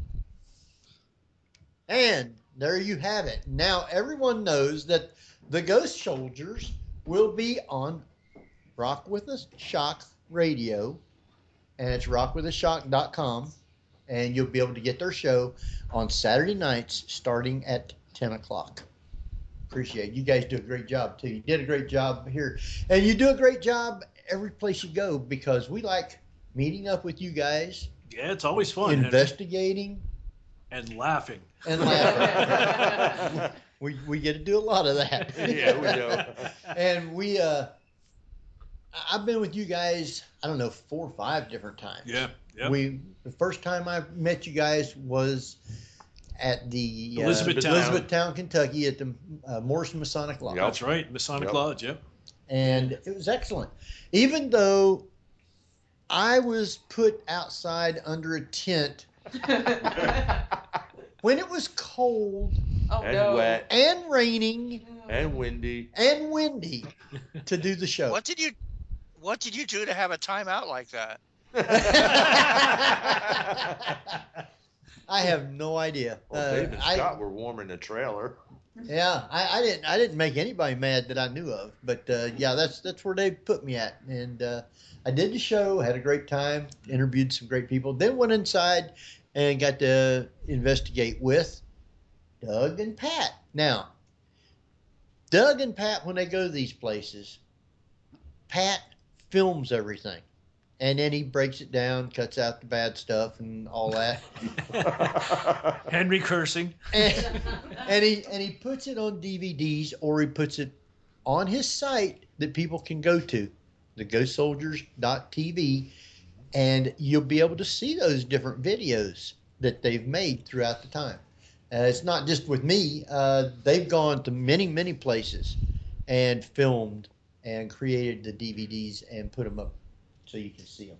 And there you have it. Now everyone knows that the Ghost Soldiers will be on Rock with a Shock Radio, and it's rockwithashock.com, and you'll be able to get their show on Saturday nights starting at 10 o'clock. Appreciate it. You guys do a great job too. You did a great job here, and you do a great job every place you go because we like meeting up with you guys. Yeah, it's always fun. Investigating and laughing. We get to do a lot of that. Yeah, we do. And I've been with you guys, I don't know, 4 or 5 different times. Yeah. Yep. The first time I met you guys was at the Elizabethtown, Kentucky, at the Morrison Masonic Lodge. Yep. That's right, Masonic Lodge. Yep. And it was excellent, even though I was put outside under a tent when it was cold and wet and raining and windy to do the show. What did you do to have a timeout like that? I have no idea. Well, Dave and Scott were warming the trailer. Yeah, I didn't make anybody mad that I knew of, but yeah, that's where they put me at, and I did the show, had a great time, interviewed some great people, then went inside and got to investigate with Doug and Pat. Now, Doug and Pat, when they go to these places, Pat films everything. And then he breaks it down, cuts out the bad stuff and all that. Henry cursing. And he puts it on DVDs, or he puts it on his site that people can go to, theghostsoldiers.tv, and you'll be able to see those different videos that they've made throughout the time. It's not just with me. They've gone to many, many places and filmed and created the DVDs and put them up so you can see them.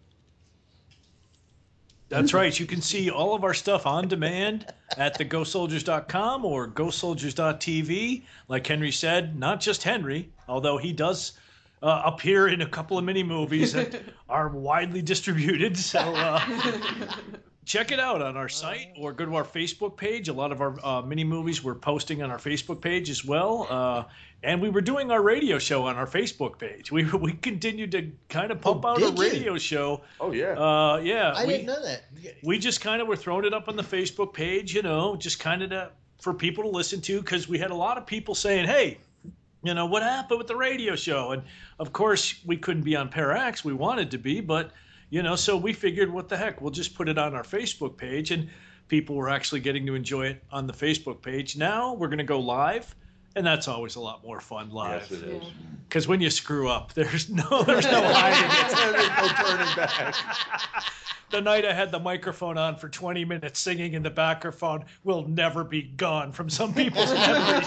That's right. You can see all of our stuff on demand at theghostsoldiers.com or ghostsoldiers.tv. Like Henry said, not just Henry, although he does appear in a couple of mini movies that are widely distributed. So check it out on our site or go to our Facebook page. A lot of our mini movies we're posting on our Facebook page as well. And we were doing our radio show on our Facebook page. We continued to kind of pump out a radio show. Oh, yeah. Yeah. I didn't know that. We just kind of were throwing it up on the Facebook page, just kind of for people to listen to, because we had a lot of people saying, hey, what happened with the radio show? And, of course, we couldn't be on Parax. We wanted to be, but, so we figured, what the heck, we'll just put it on our Facebook page, and people were actually getting to enjoy it on the Facebook page. Now we're going to go live. And that's always a lot more fun live. Yes, it is. Because when you screw up, there's no hiding it. There's no turning back. The night I had the microphone on for 20 minutes singing in the background will never be gone from some people's memories.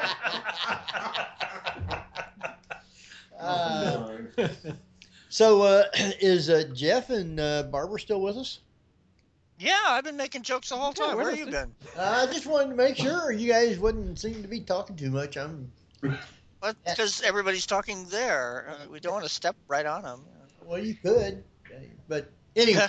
So is Jeff and Barbara still with us? Yeah, I've been making jokes the whole time. Where have you been? I just wanted to make sure you guys wouldn't seem to be talking too much. Because everybody's talking there. We don't want to step right on them. Well, you could, but anyway.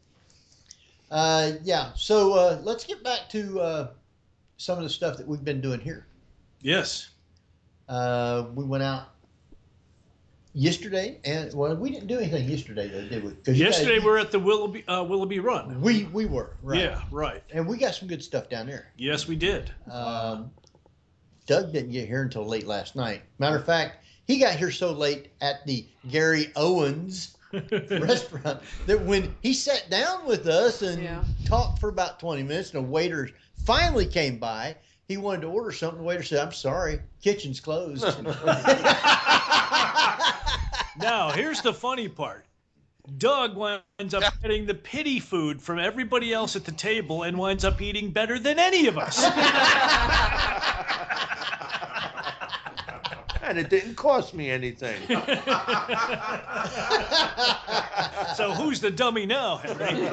Yeah. So let's get back to some of the stuff that we've been doing here. Yes. We went out yesterday, and we didn't do anything yesterday, though, did we? Yesterday we were at the Willoughby Run. We were, right. Yeah, right. And we got some good stuff down there. Yes, we did. Doug didn't get here until late last night. Matter of fact, he got here so late at the Gary Owens restaurant that when he sat down with us and talked for about 20 minutes, and the waiter finally came by, he wanted to order something. The waiter said, "I'm sorry, kitchen's closed." Now, here's the funny part. Doug winds up getting the pity food from everybody else at the table and winds up eating better than any of us. And it didn't cost me anything. So who's the dummy now, Henry?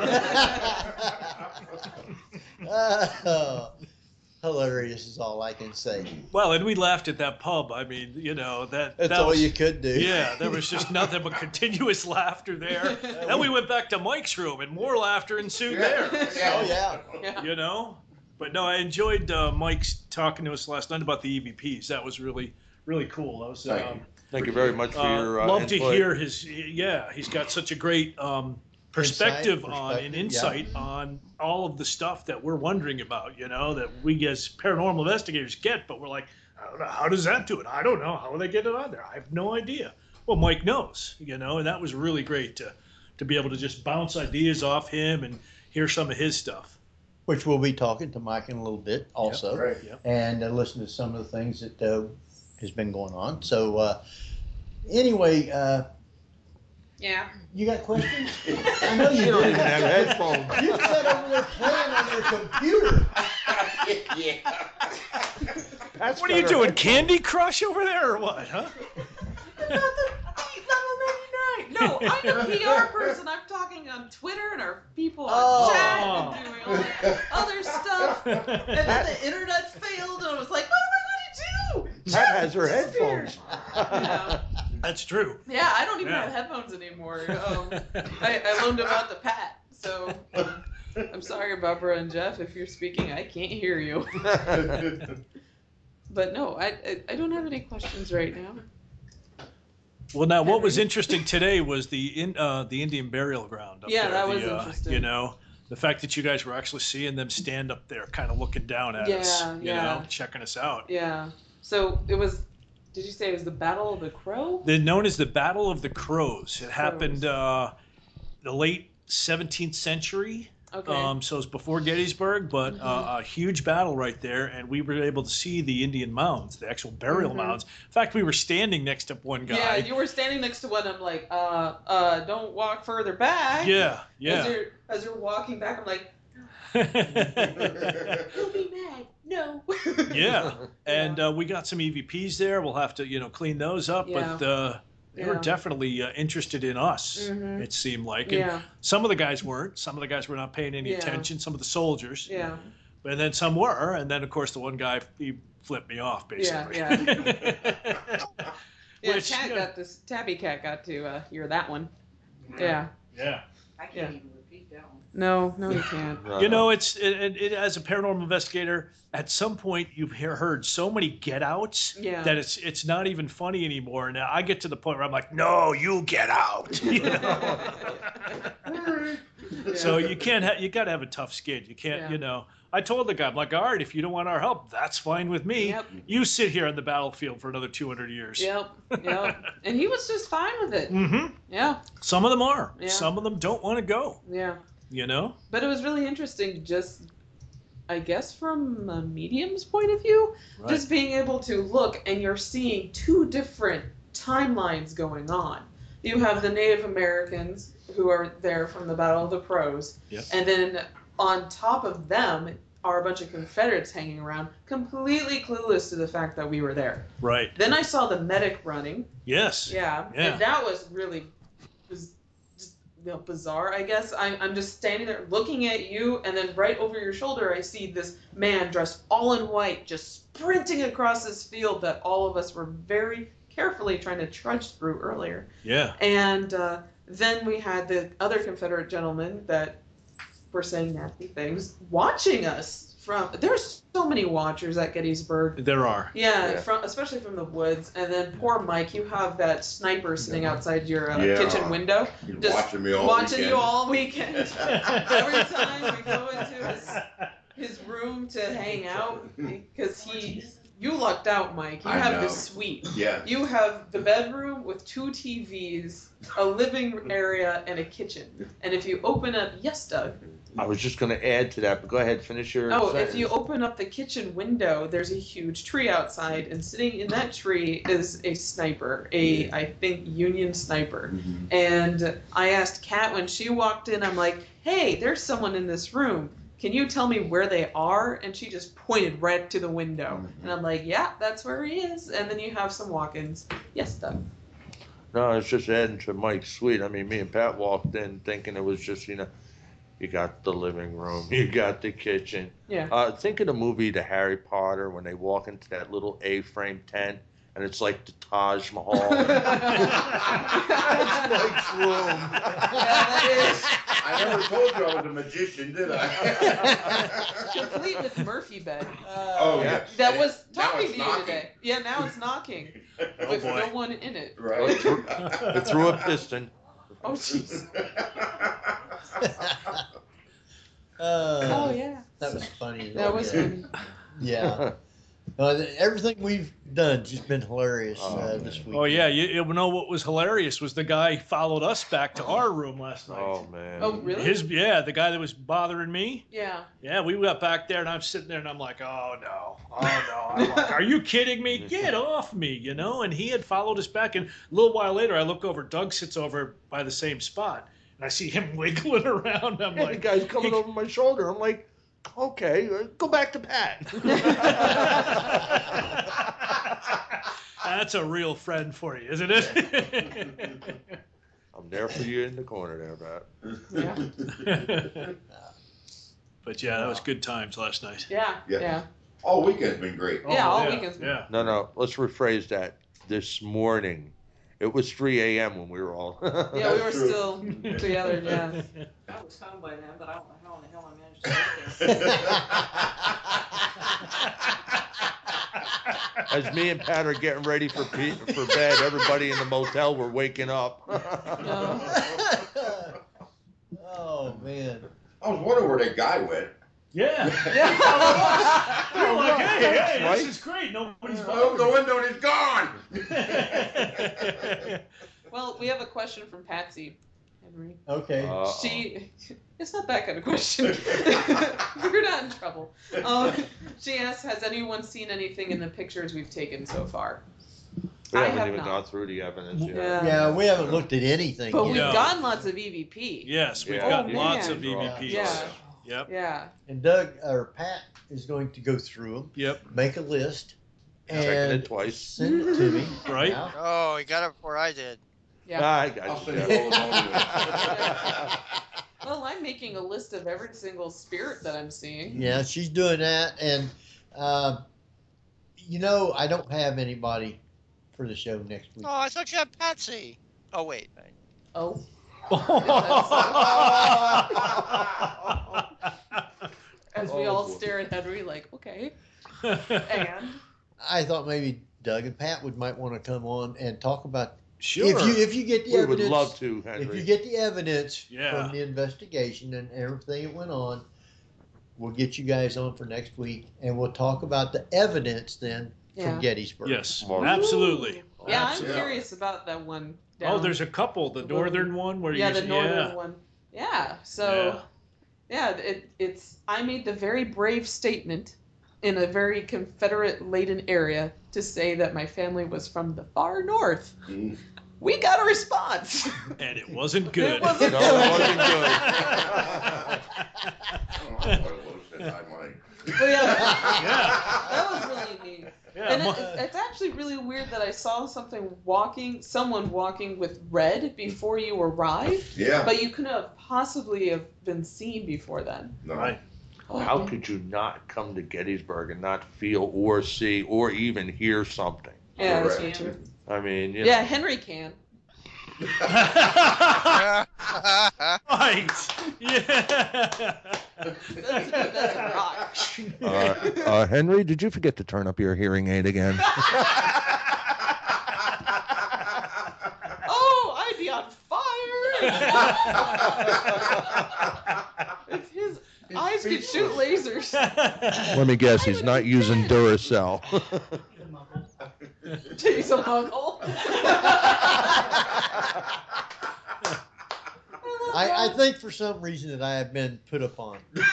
Hilarious is all I can say. Well, and we laughed at that pub. I mean, that's all you could do. Yeah, there was just nothing but continuous laughter there. Then we went back to Mike's room, and more laughter ensued there. Oh, yeah. But no, I enjoyed Mike's talking to us last night about the EVPs. That was really, really cool. That was, Thank you very much for your love to input. hear his. Yeah, he's got such a great perspective and insight on all of the stuff that we're wondering about, that we as paranormal investigators get, but we're like, I don't know, how does that do it? I don't know. How do they get it on there? I have no idea. Well, Mike knows, and that was really great to be able to just bounce ideas off him and hear some of his stuff. Which we'll be talking to Mike in a little bit also, and listen to some of the things that has been going on. So anyway, yeah. You got questions? I know you don't even have headphones. You sat over there playing on your computer. What are you doing, Candy Crush over there or what, huh? Level 99. No, I'm a PR person. I'm talking people on chat and doing all that other stuff. And then the internet failed, and I was like, what am I going to do? Pat has her headphones. That's true. Yeah, I don't even have headphones anymore. I loaned them out to Pat, so I'm sorry, Barbara and Jeff, if you're speaking, I can't hear you. But no, I don't have any questions right now. Well, now what was interesting today was the Indian burial ground. Up Yeah, there. that was interesting. You know, the fact that you guys were actually seeing them stand up there, kind of looking down at us. You know, checking us out. Yeah. So it was. Did you say it was the Battle of the Crow? They're known as the Battle of the Crows. It happened the late 17th century. Okay. So it's before Gettysburg, but a huge battle right there, and we were able to see the Indian mounds, the actual burial mounds. In fact, we were standing next to one guy. Yeah, you were standing next to one. I'm like, don't walk further back. Yeah. As you're walking back, I'm like, he'll be mad. No. Yeah, and we got some EVPs there. We'll have to, clean those up, but they were definitely interested in us, it seemed like. And some of the guys weren't. Some of the guys were not paying any attention, some of the soldiers. Yeah. And then some were. And then, of course, the one guy, he flipped me off, basically. Yeah, Tabby Cat got to hear that one. Yeah. Yeah. I can't even repeat that one. No, you can't. It's as a paranormal investigator, at some point you've heard so many get outs that it's not even funny anymore. Now I get to the point where I'm like, no, you get out. So you can't you got to have a tough skin. You can't, I told the guy, I'm like, all right, if you don't want our help, that's fine with me. Yep. You sit here on the battlefield for another 200 years. Yep. And he was just fine with it. Mm-hmm. Yeah. Some of them are. Yeah. Some of them don't want to go. Yeah. But it was really interesting, just, I guess, from a medium's point of view, just being able to look and you're seeing two different timelines going on. You have the Native Americans who are there from the Battle of the Crows, and then on top of them are a bunch of Confederates hanging around, completely clueless to the fact that we were there. Right. Then I saw the medic running. Yes. Yeah. And that was really bizarre, I guess. I'm just standing there looking at you, and then right over your shoulder I see this man dressed all in white just sprinting across this field that all of us were very carefully trying to trudge through earlier. Yeah. And then we had the other Confederate gentlemen that were saying nasty things watching us there's so many watchers at Gettysburg. There are. Yeah. Especially from the woods. And then poor Mike, you have that sniper sitting outside your kitchen window. He's just watching me all watching weekend. you all weekend. Every time we go into his room to hang out, because you lucked out, Mike. You I have know. the suite. Yeah. You have the bedroom with 2 TVs, a living area, and a kitchen. And if you open up, yes, Doug. I was just going to add to that, but go ahead, finish your sentence. If you open up the kitchen window, there's a huge tree outside, and sitting in that tree is a sniper, I think, Union sniper. Mm-hmm. And I asked Kat when she walked in, I'm like, hey, there's someone in this room. Can you tell me where they are? And she just pointed right to the window. Mm-hmm. And I'm like, yeah, that's where he is. And then you have some walk-ins. Yes, Doug. No, it's just adding to Mike's suite. I mean, me and Pat walked in thinking it was just, you got the living room, you got the kitchen. Yeah. Think of the movie The Harry Potter when they walk into that little A-frame tent and it's like the Taj Mahal. That's Mike's room. Yeah, that is. I never told you I was a magician, did I? Complete with Murphy bed. Yeah. That was Now talking it's to you knocking. today. Yeah, now it's knocking. With boy. no one in it. Right. It threw a piston. Oh, jeez. Oh, yeah. That was funny. That was funny. Yeah. Everything we've done just been hilarious this week. Oh yeah, you know what was hilarious was the guy followed us back to our room last night. Oh man. Oh, really? The guy that was bothering me. Yeah. Yeah, we got back there and I'm sitting there and I'm like, oh no. I'm like, are you kidding me? Get off me, And he had followed us back, and a little while later I look over, Doug sits over by the same spot, and I see him wiggling around. I'm And like, the guy's coming over my shoulder. I'm like, okay, go back to Pat. that's a real friend for you, isn't it? I'm there for you in the corner there, Pat. But yeah, that was good times last night. Yeah. All weekend's been great. Yeah, all weekend's been Yeah. No, let's rephrase that. This morning, it was 3 a.m. when we were all. Yeah, we were still together, yeah. I was home by then, but I don't know how in the hell I managed to get there. As me and Pat are getting ready for bed, everybody in the motel were waking up. Oh man. I was wondering where that guy went. Yeah. We were like, hey, Right? this is great. Nobody's I opened the window and he's gone. Well, we have a question from Patsy, Henry. Okay. It's not that kind of question. You're not in trouble. She asks, has anyone seen anything in the pictures we've taken so far? We I haven't have even not. gone through the evidence yet. Yeah, we haven't looked at anything But yet. we've gotten lots of EVP. Yes, we've Yeah. got Oh, lots man. of EVPs. Yeah. Yep. Yeah. And Doug or Pat is going to go through them, Yep. make a list, Checking and it twice. send it to me. Right. Yeah. Oh, he got it before I did. Yeah. I got I'll you. send you all the money. Well, I'm making a list of every single spirit that I'm seeing. Yeah, she's doing that, and I don't have anybody for the show next week. Oh, I thought you had Patsy. Oh, wait. Oh. As we all stare at Henry like, okay. And I thought maybe Doug and Pat might want to come on and talk about Sure. if you get the We evidence. would love to, Henry. If you get the evidence Yeah. from the investigation and everything that went on, we'll get you guys on for next week, and we'll talk about the evidence then Yeah. from Gettysburg. Yes, Well, absolutely. yeah, Absolutely. I'm curious about that one. Oh, down- there's a couple. The northern one where yeah, you the northern one. Yeah. So it's I made the very brave statement in a very Confederate laden area to say that my family was from the far north. We got a response. And it wasn't good. It wasn't No, good. it wasn't good. But that was really neat. Yeah, And it's actually really weird that I saw someone walking with red before you arrived. Yeah. But you couldn't have possibly have been seen before then. No. Right. How could you not come to Gettysburg and not feel or see or even hear something? Yeah, that's Correct. really true. I mean, you Yeah, know. Henry can. Right. Yeah. That's a rock. Henry, did you forget to turn up your hearing aid again? Oh, I'd be on fire. If his eyes could shoot lasers. Let me guess, he's not using Duracell. He's a muggle. I think for some reason that I have been put upon. Your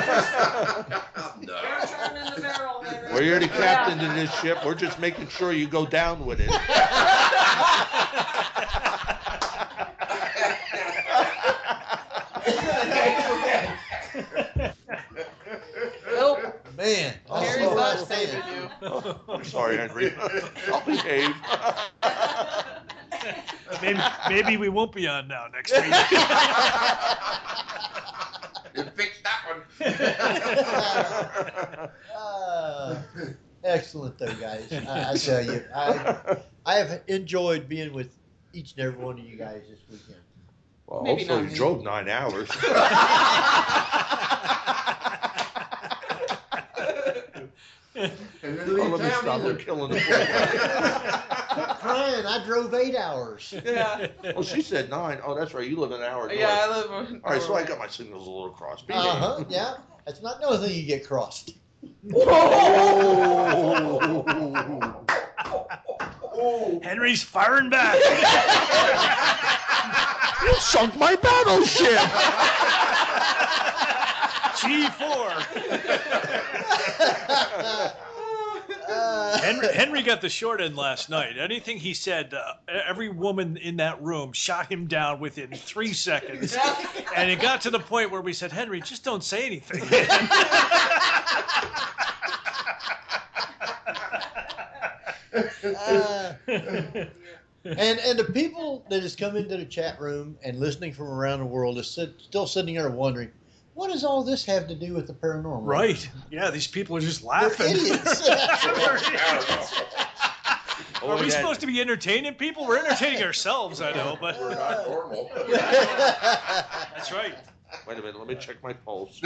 turn in the barrel, Henry. Well, you're the captain of this ship. We're just making sure you go down with it. Nope. Man, I Harry's saw not that saving stand. you. I'm sorry, Henry. I'll behave. Maybe we won't be on now next week. You fixed that one. Excellent though, guys. I tell you, I have enjoyed being with each and every one of you guys this weekend. Well, Maybe also, not you me. drove 9 hours. And then Oh, leave let me town stop. either. We're killing the floor. Quit crying. I drove 8 hours. Yeah. Oh, she said 9. Oh, that's right. You live an hour north. Yeah, I live. All right, so I got my signals a little crossed. Uh huh. Yeah. That's not the only thing you get crossed. Henry's firing back. You sunk my battleship. G4. Henry got the short end last night. Anything he said, every woman in that room shot him down within 3 seconds. And it got to the point where we said, Henry, just don't say anything. And the people that has come into the chat room and listening from around the world is still sitting there wondering, what does all this have to do with the paranormal? Right. Yeah, these people are just They're laughing. idiots. Are we supposed to be entertaining people? We're entertaining ourselves, I know, but We're not normal. that's right. Wait a minute, let me check my pulse.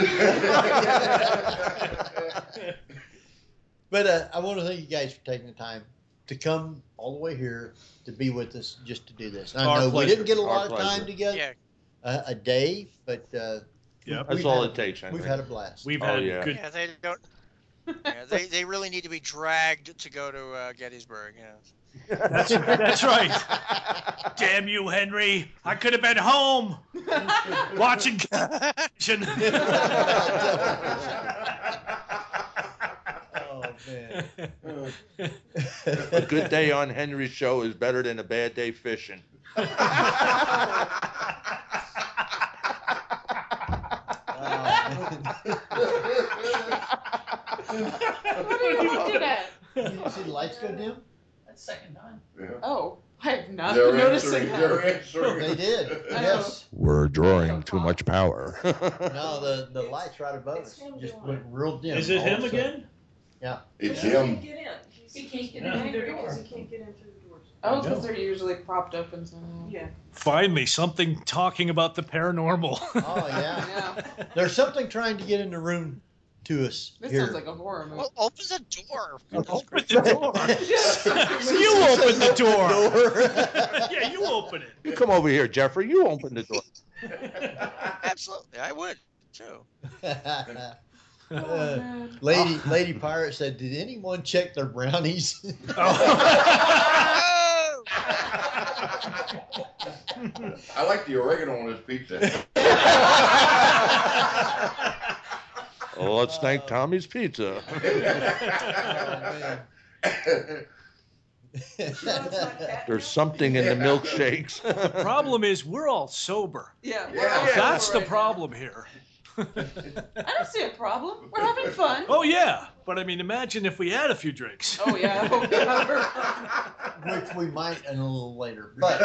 But I want to thank you guys for taking the time to come all the way here to be with us just to do this. I Our know we pleasure. didn't get a Our lot of time pleasure. together, Yeah. a day, but Yep. That's we've all had it takes, Henry. We've had a blast. We've Oh, had yeah. good. Yeah, they don't. Yeah, they really need to be dragged to go to Gettysburg. Yeah. That's right. Damn you, Henry! I could have been home watching. Oh man. A good day on Henry's show is better than a bad day fishing. What are you looking at? You see the lights go dim? That's second time. Oh, I have not They're been noticing answering. They're that. answering. They did. Yes. We're drawing too much power. No, the lights right above us just went real dim. Is it all him of a sudden. again? Yeah. It's He can't him. get in. He can't get Yeah. in the Because door. he can't get in through the doors. Oh, because No. they're usually propped open. So. Yeah. Finally, something talking about the paranormal. Oh yeah. Yeah. There's something trying to get in the room to us This here. sounds like a horror movie. Well, open the door. Open the door. You open the door. Yeah, you open it. You come over here, Jeffrey. You open the door. Absolutely, I would too. Lady Pirate said, "Did anyone check their brownies?" I like the oregano on this pizza. Oh, let's thank Tommy's Pizza. There's something in the milkshakes. The problem is we're all sober. Yeah. That's the problem here. I don't see a problem. We're having fun. Oh yeah, but I mean, imagine if we had a few drinks. Oh yeah. Which we might in a little later. But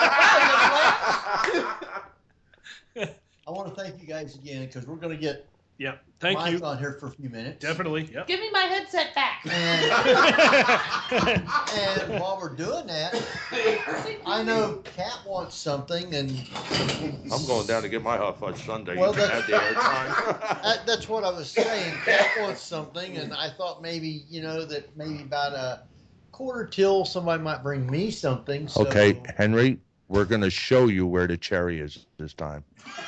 I want to thank you guys again because we're going to get Yep. Thank Mike you. on here for a few minutes. Definitely. Yep. Give me my headset back. And while we're doing that, I know Kat wants something, and I'm going down to get my hot fudge sundae. Well, You can have the airtime. that's what I was saying. Kat wants something, and I thought maybe that maybe about a quarter till somebody might bring me something. So. Okay, Henry, we're going to show you where the cherry is this time.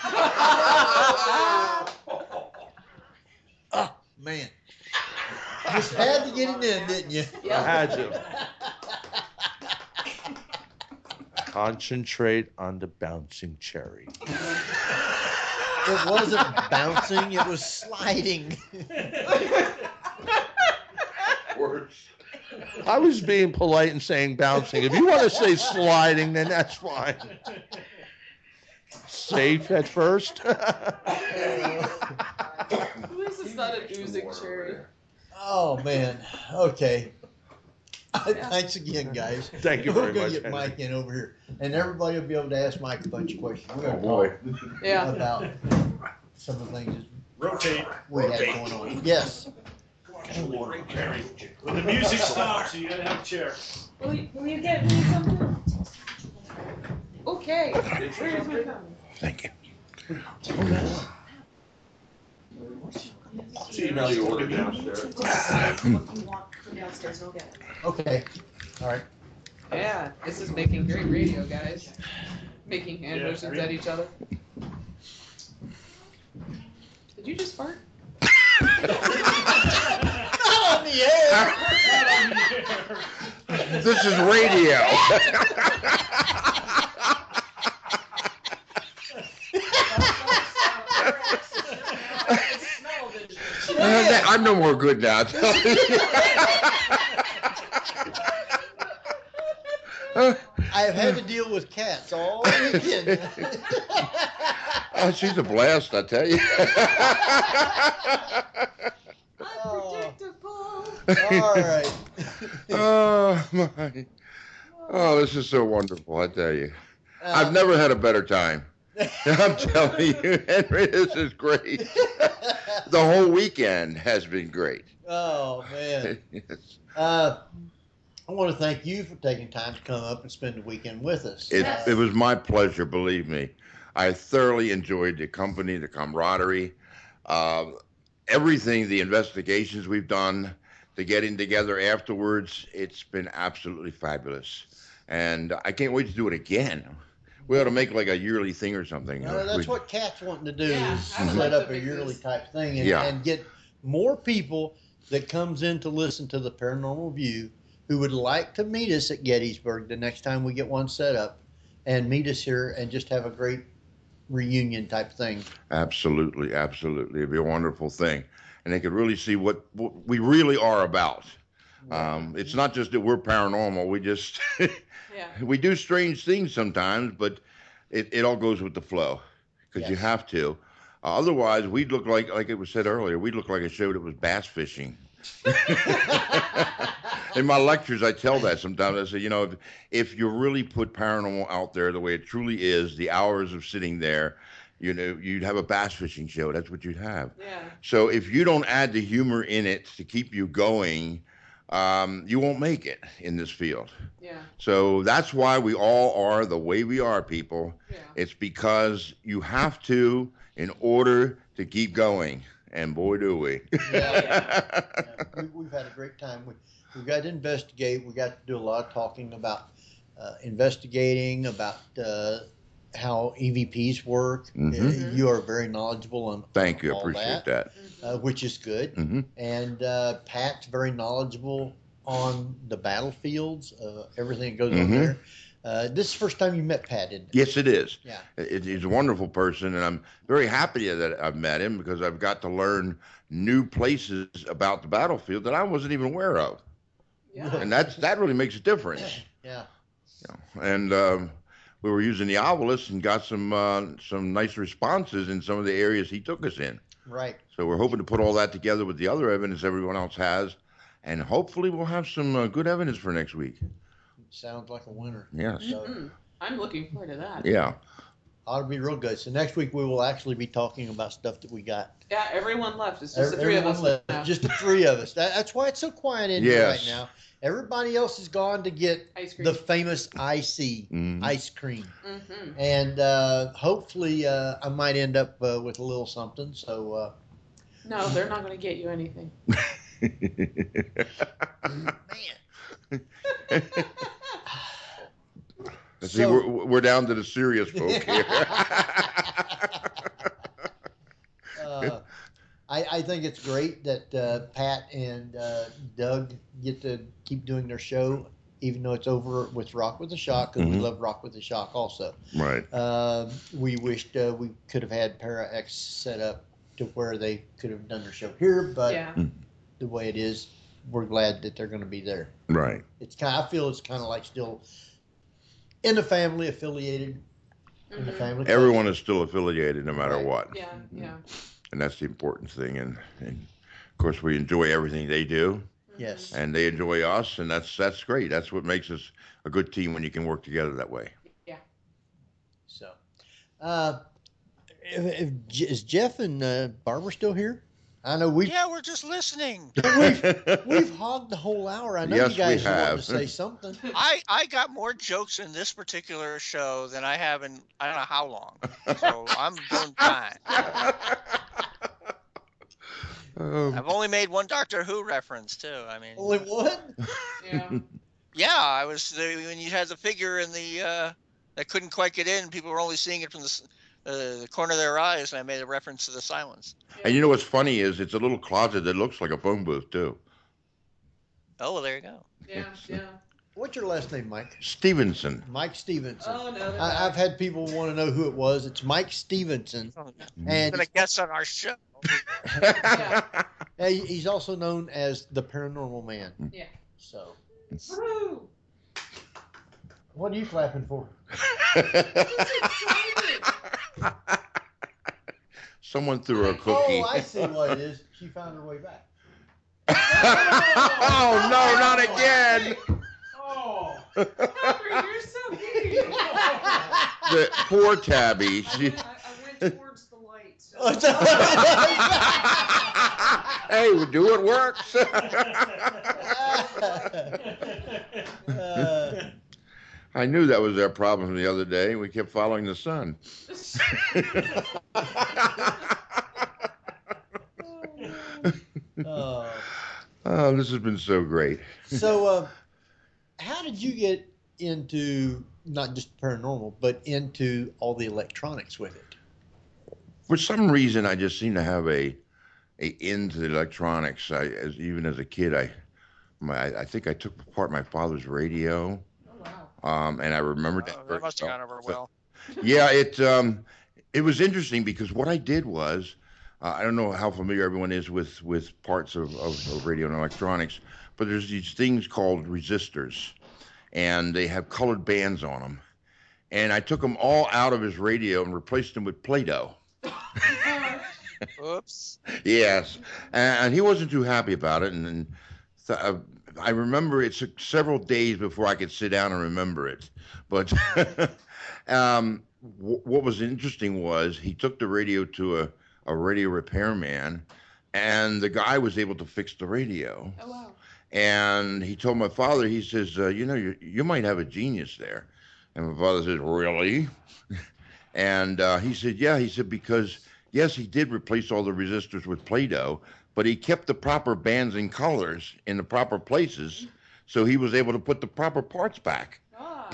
Oh man, just had to get it in, didn't you? I had to. Concentrate on the bouncing cherry. It wasn't bouncing; it was sliding. I was being polite and saying bouncing. If you want to say sliding, then that's fine. Safe at first. At least it's not an oozing cherry. Oh man. Okay. Thanks again, guys. Thank you We're very gonna much, get Henry. Mike in over here, and everybody will be able to ask Mike a bunch of questions. We're gonna Oh, boy. talk Yeah. about some of the things Rotate. we had going on. Yes. When the music stops, you gotta have a chair. Will you get me something? Okay. Where's my phone? Thank you. I'll email you order downstairs. Downstairs, go get it. Okay. All right. Yeah, this is making great radio, guys. Making hand motions at each other. Did you just fart? Not on the air. This is radio. I'm no more good now. I have had to deal with cats all weekend. Oh, she's a blast, I tell you. Unpredictable. All right. Oh my. Oh, this is so wonderful, I tell you. I've never had a better time. I'm telling you, Henry, this is great. The whole weekend has been great. Oh, man. Yes. I want to thank you for taking time to come up and spend the weekend with us. It was my pleasure, believe me. I thoroughly enjoyed the company, the camaraderie, everything, the investigations we've done, the getting together afterwards. It's been absolutely fabulous. And I can't wait to do it again. We ought to make like a yearly thing or something. That's what Kat's wanting to do, Yeah, is I would set like up to a make yearly this. type thing Yeah. and get more people that comes in to listen to the Paranormal View who would like to meet us at Gettysburg the next time we get one set up, and meet us here and just have a great reunion type thing. Absolutely, absolutely. It'd be a wonderful thing. And they could really see what we really are about. It's not just that we're paranormal. We just, we do strange things sometimes, but it all goes with the flow because you have to. Otherwise, we'd look like it was said earlier, we'd look like a show that was bass fishing. In my lectures, I tell that sometimes. I say, you know, if you really put paranormal out there the way it truly is, the hours of sitting there, you know, you'd have a bass fishing show. That's what you'd have. Yeah. So if you don't add the humor in it to keep you going, you won't make it in this field. Yeah. So that's why we all are the way we are, people. Yeah. It's because you have to in order to keep going. And boy, do we. We've had a great time. We got to investigate. We got to do a lot of talking about investigating, about how EVPs work. Mhm. You are very knowledgeable on Thank you. I all appreciate that. which is good. Mhm. And Pat's very knowledgeable on the battlefields, everything that goes on Mhm. there. This is the first time you met Pat, isn't it? Yes, it is. Yeah. He's a wonderful person, and I'm very happy that I've met him because I've got to learn new places about the battlefield that I wasn't even aware of. Yeah. And that really makes a difference. Yeah. And we were using the Ovilus and got some nice responses in some of the areas he took us in. Right. So we're hoping to put all that together with the other evidence everyone else has, and hopefully we'll have some good evidence for next week. Sounds like a winner. Yes. Mhm. I'm looking forward to that. Yeah. Ought to be real good. So next week we will actually be talking about stuff that we got. Yeah, everyone left. It's just the three of Everyone us left. now. Just the three of us. That's why it's so quiet in here right Yes. now. Everybody else has gone to get Ice cream. the famous IC Mhm. ice cream, Mhm. and hopefully I might end up with a little something. So No, they're not going to get you anything. See, we're down to the serious folk here. I think it's great that Pat and Doug get to keep doing their show, even though it's over with Rock with the Shock, because we Mhm. love Rock with the Shock also. Right. We wished we could have had Para X set up to where they could have done their show here, but Yeah. the way it is, we're glad that they're going to be there. Right. It's I feel it's kind of like still in the family, affiliated in the Mhm. family. Everyone is still affiliated no matter Right. what. Yeah, yeah. And that's the important thing. And of course, we enjoy everything they do. Yes. And they enjoy us. And that's great. That's what makes us a good team when you can work together that way. Yeah. So, is Jeff and Barbara still here? I know Yeah, we're just listening. we've hogged the whole hour. I know Yes, you guys we want have. to say something. I got more jokes in this particular show than I have in I don't know how long. So I'm doing fine. I've only made one Doctor Who reference too. I mean, Only one? Yeah. yeah, I was when you had the figure in the that couldn't quite get in. People were only seeing it from the corner of their eyes, and I made a reference to the silence. And you know what's funny is it's a little closet that looks like a phone booth, too. Oh, well, there you go. Yeah, yeah. What's your last name, Mike? Stevenson. Mike Stevenson. Oh, no, they're I've had people want to know who it was. It's Mike Stevenson. I'm And gonna guess on our show. he's also known as the Paranormal Man. Yeah. So, Woo! what are you clapping for? Someone threw her a cookie. Oh, I see what it is. She found her way back. Oh, no, not again. Oh. the poor Tabby. She, I went towards the light. hey, we do it works. I knew that was their problem the other day. We kept following the sun. Oh, this has been so great. So, how did you get into not just paranormal, but into all the electronics with it? For some reason, I just seem to have a into the electronics. Even as a kid, I think I took apart my father's radio. Oh, wow. And I remembered that. That must have gone over well. Yeah, it was interesting because what I did was, I don't know how familiar everyone is with parts of radio and electronics, but there's these things called resistors, and they have colored bands on them. And I took them all out of his radio and replaced them with Play-Doh. Oops. Yes, and he wasn't too happy about it. And I remember it took several days before I could sit down and remember it. But what was interesting was he took the radio to a radio repairman, and the guy was able to fix the radio. Oh, wow. And he told my father, he says, you might have a genius there. And my father says, really? And he said, yeah. He said, because, yes, he did replace all the resistors with Play-Doh, but he kept the proper bands and colors in the proper places, so he was able to put the proper parts back. Ah.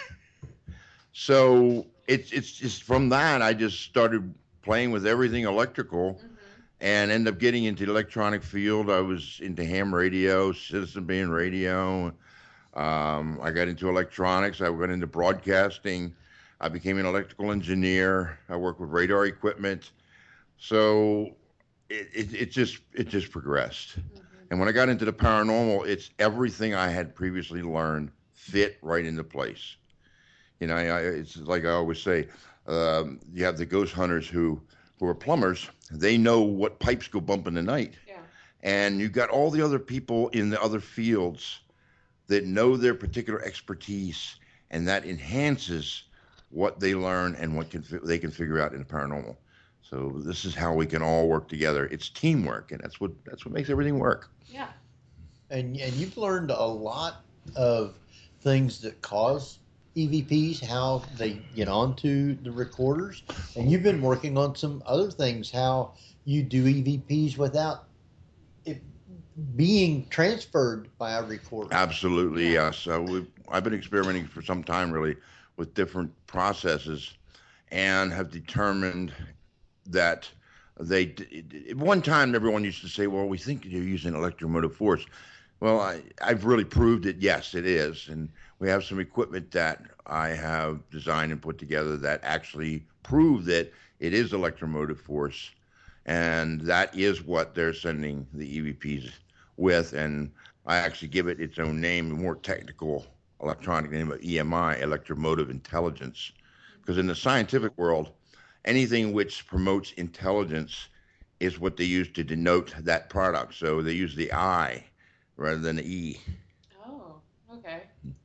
So it's just from that, I just started playing with everything electrical and ended up getting into the electronic field. I was into ham radio, citizen band radio. I got into electronics. I went into broadcasting. I became an electrical engineer. I worked with radar equipment. So it just progressed. And when I got into the paranormal, it's everything I had previously learned fit right into place. You know, it's like I always say, you have the ghost hunters who are plumbers. They know what pipes go bump in the night. Yeah. And you got all the other people in the other fields that know their particular expertise, and that enhances what they learn and what they can figure out in the paranormal. So this is how we can all work together. It's teamwork, and that's what makes everything work. Yeah. And you've learned a lot of things that cause EVPs, how they get onto the recorders, and you've been working on some other things, how you do EVPs without it being transferred by a recorder. Absolutely, yes. I've been experimenting for some time, really, with different processes, and have determined that at one time everyone used to say, well, we think you're using electromotive force. Well, I've really proved it. Yes, it is. And we have some equipment that I have designed and put together that actually prove that it is electromotive force. And that is what they're sending the EVPs with. And I actually give it its own name, a more technical electronic name of EMI, electromotive intelligence. Because in the scientific world, anything which promotes intelligence is what they use to denote that product. So they use the I rather than the E. Oh, okay.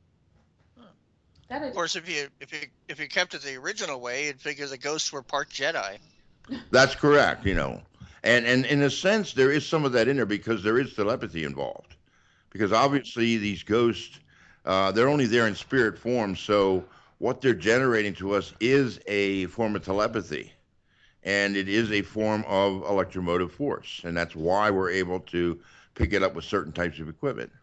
Of course, if you kept it the original way, you'd figure the ghosts were part Jedi. That's correct, you know. And in a sense, there is some of that in there because there is telepathy involved. Because obviously these ghosts, they're only there in spirit form, so what they're generating to us is a form of telepathy. And it is a form of electromotive force. And that's why we're able to pick it up with certain types of equipment.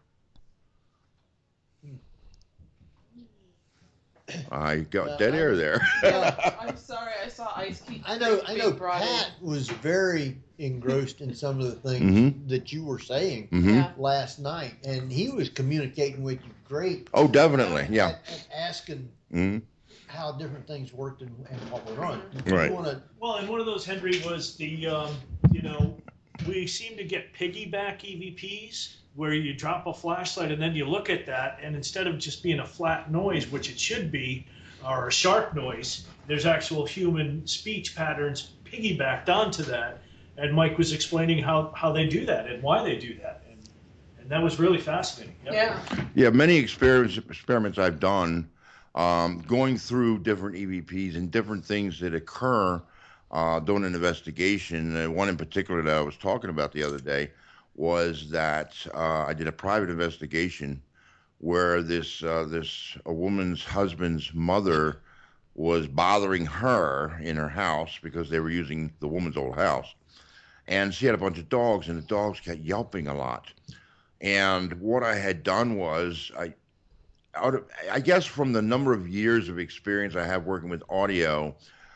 I got dead air there. I'm sorry, I saw Ice keep. I know. Pat was very engrossed in some of the things that you were saying last night, and he was communicating with you great. Oh, definitely, yeah. And asking how different things worked and what were on. Right. Well, and one of those, Henry, was the we seem to get piggyback EVPs, where you drop a flashlight and then you look at that, and instead of just being a flat noise, which it should be, or a sharp noise, there's actual human speech patterns piggybacked onto that. And Mike was explaining how they do that and why they do that. And that was really fascinating. Yep. Yeah, many experiments I've done going through different EVPs and different things that occur during an investigation. One in particular that I was talking about the other day was that I did a private investigation where a woman's husband's mother was bothering her in her house because they were using the woman's old house. And she had a bunch of dogs, and the dogs kept yelping a lot. And what I had done was, I guess from the number of years of experience I have working with audio,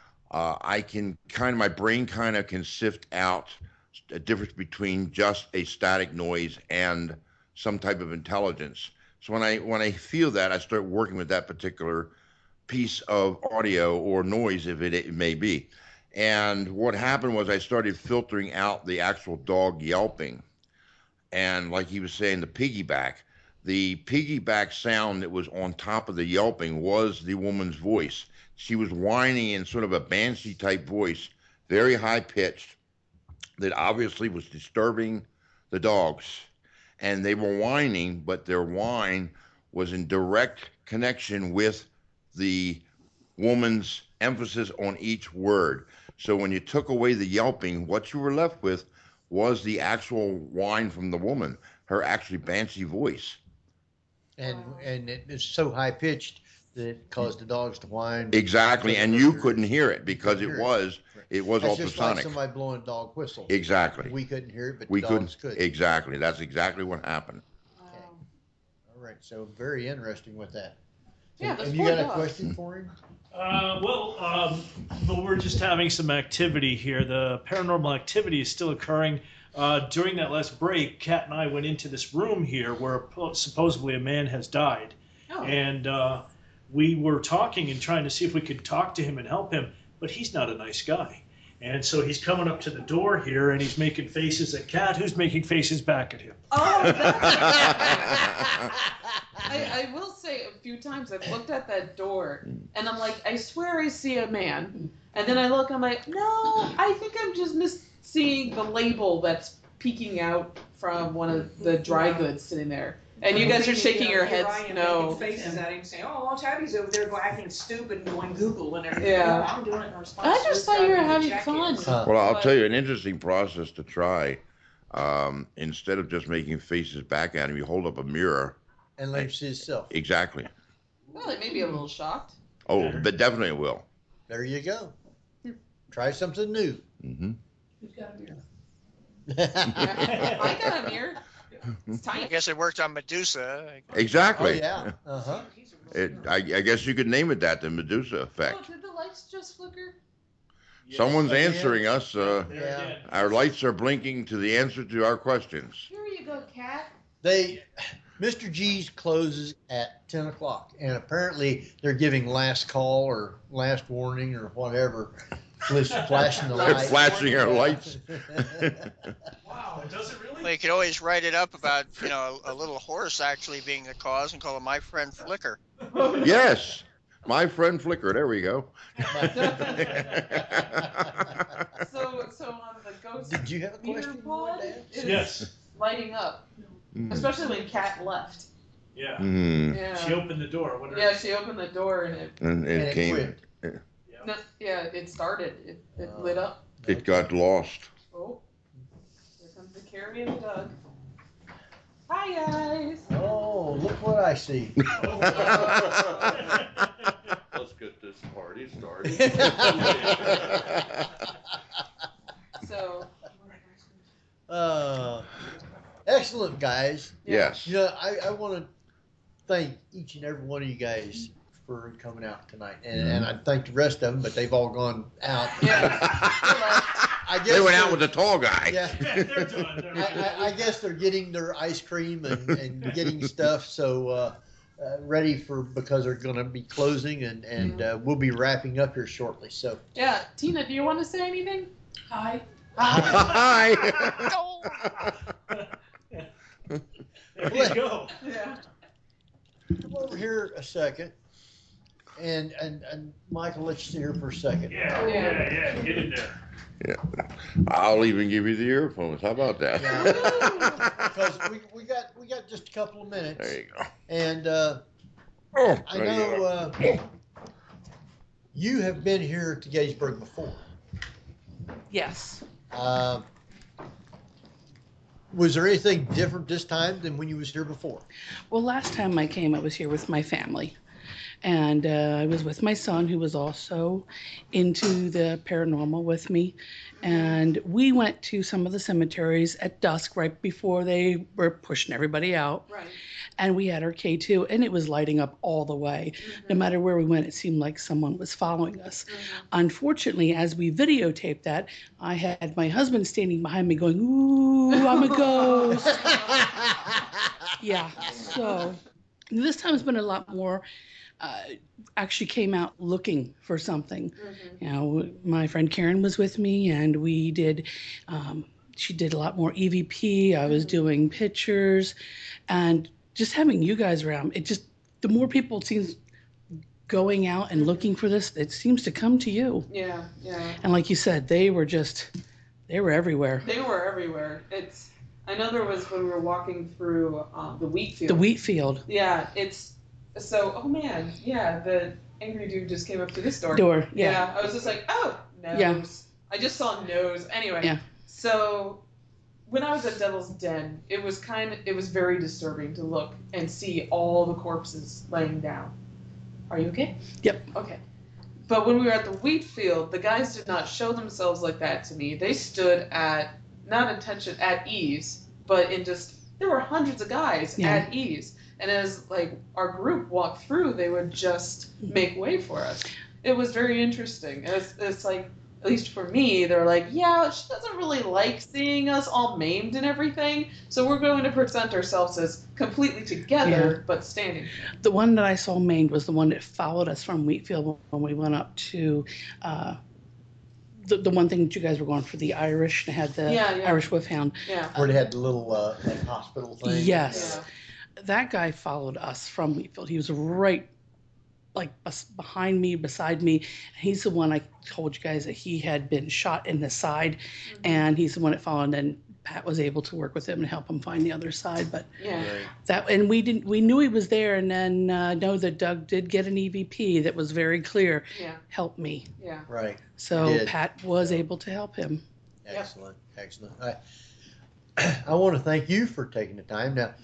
my brain kind of can sift out a difference between just a static noise and some type of intelligence. So when I feel that, I start working with that particular piece of audio or noise, if it may be. And what happened was I started filtering out the actual dog yelping. And like he was saying, the piggyback sound that was on top of the yelping was the woman's voice. She was whining in sort of a banshee type voice, very high pitched, that obviously was disturbing the dogs. And they were whining, but their whine was in direct connection with the woman's emphasis on each word. So when you took away the yelping, what you were left with was the actual whine from the woman, her actually banshee voice. And it is so high pitched that it caused the dogs to whine. Exactly, and you couldn't hear it because it was That's ultrasonic. just like somebody blowing a dog whistle. Exactly. We couldn't hear it, but We the couldn't. dogs could. Exactly. That's exactly what happened. All right, so very interesting with that. Yeah, Have you got a question for him? Well, we're just having some activity here. The paranormal activity is still occurring. During that last break, Kat and I went into this room here where supposedly a man has died. Oh. And we were talking and trying to see if we could talk to him and help him, but he's not a nice guy. And so he's coming up to the door here and he's making faces at Kat, who's making faces back at him. Oh, I will say a few times I've looked at that door and I'm like, I swear I see a man. And then I look, I'm like, no, I think I'm just seeing the label that's peeking out from one of the dry goods sitting there. And you guys are shaking your heads, no. Making faces at him saying, oh, Tabby's over there acting stupid and going Google and everything. Yeah. No, I'm doing it in response I just thought you were having fun. Well, I'll tell you an interesting process to try. Instead of just making faces back at him, you hold up a mirror. And let him see himself. Exactly. Well, they may be a little shocked. Oh, but definitely will. There you go. Try something new. Mm-hmm. Who's got a mirror? I got a mirror. It's tiny. I guess it worked on Medusa. Exactly. Oh, yeah. Uh-huh. I guess you could name it that, the Medusa effect. Oh, did the lights just flicker? Someone's answering us. Yeah. Our lights are blinking to the answer to our questions. Here you go, Kat. Mr. G's closes at 10 o'clock, and apparently they're giving last call or last warning or whatever, flashing the They're lights. flashing our lights. Wow, does it really? Well, you could always write it up about, a little horse actually being the cause and call it My Friend Flicker. Yes. My friend Flicker. There we go. So on the ghost Did you have a meter question? pod, it's Yes. lighting up, especially when Kat left. Yeah. Mm. Yeah. She opened the door. What Yeah, she opened the door and And it came. quit. it started. It lit up. It got lost. Oh, here comes the Carrie and Doug. Hi guys. Oh, look what I see. Let's get this party started. So. Excellent, guys. Yes. I want to thank each and every one of you guys for coming out tonight, and I thank the rest of them, but they've all gone out. I guess They went out with the tall guy. Yeah. I guess they're getting their ice cream and getting stuff, so ready because they're going to be closing, and we'll be wrapping up here shortly. So. Yeah, Tina, do you want to say anything? Hi. Hi. There you go. Yeah. Come over here a second, and Michael, let's sit here for a second. Yeah, get in there. Yeah. I'll even give you the earphones. How about that? Because we got just a couple of minutes. There you go. And I know you have been here to Gettysburg before. Yes. Was there anything different this time than when you was here before? Well, last time I came, I was here with my family. And I was with my son, who was also into the paranormal with me. And we went to some of the cemeteries at dusk, right before they were pushing everybody out. Right. And we had our K2, and it was lighting up all the way. No matter where we went, it seemed like someone was following us. Unfortunately, as we videotaped that, I had my husband standing behind me going, "Ooh, I'm a ghost." Yeah, so this time it's been a lot more. Actually came out looking for something. You know, my friend Karen was with me, and we did, she did a lot more EVP. I was doing pictures, and just having you guys around, it just, the more people it seems going out and looking for this, it seems to come to you. Yeah, yeah. And like you said, they were everywhere. They were everywhere. I know there was when we were walking through the wheat field. The wheat field. Yeah, so, oh man, yeah, the angry dude just came up to this door. Yeah. I was just like, oh, nose. Yeah. I just saw nose. Anyway. Yeah. So when I was at Devil's Den, it was very disturbing to look and see all the corpses laying down. Are you okay? Yep. Okay. But when we were at the wheat field, the guys did not show themselves like that to me. They stood at ease, but there were hundreds of guys at ease. And as like our group walked through, they would just make way for us. It was very interesting. It's like, at least for me, they're like, yeah, she doesn't really like seeing us all maimed and everything. So we're going to present ourselves as completely together, but standing. The one that I saw maimed was the one that followed us from Wheatfield when we went up to the one thing that you guys were going for, the Irish, they had the Irish Wolfhound. Yeah. Where they had the little like hospital thing. Yes. Yeah. That guy followed us from Wheatfield. He was right like behind me, beside me. He's the one I told you guys that he had been shot in the side, and he's the one that followed. And Pat was able to work with him and help him find the other side. But and we knew he was there, and then know that Doug did get an EVP that was very clear. Yeah. Help me. Yeah. Right. So Pat was able to help him. Excellent. Excellent. I want to thank you for taking the time. Now,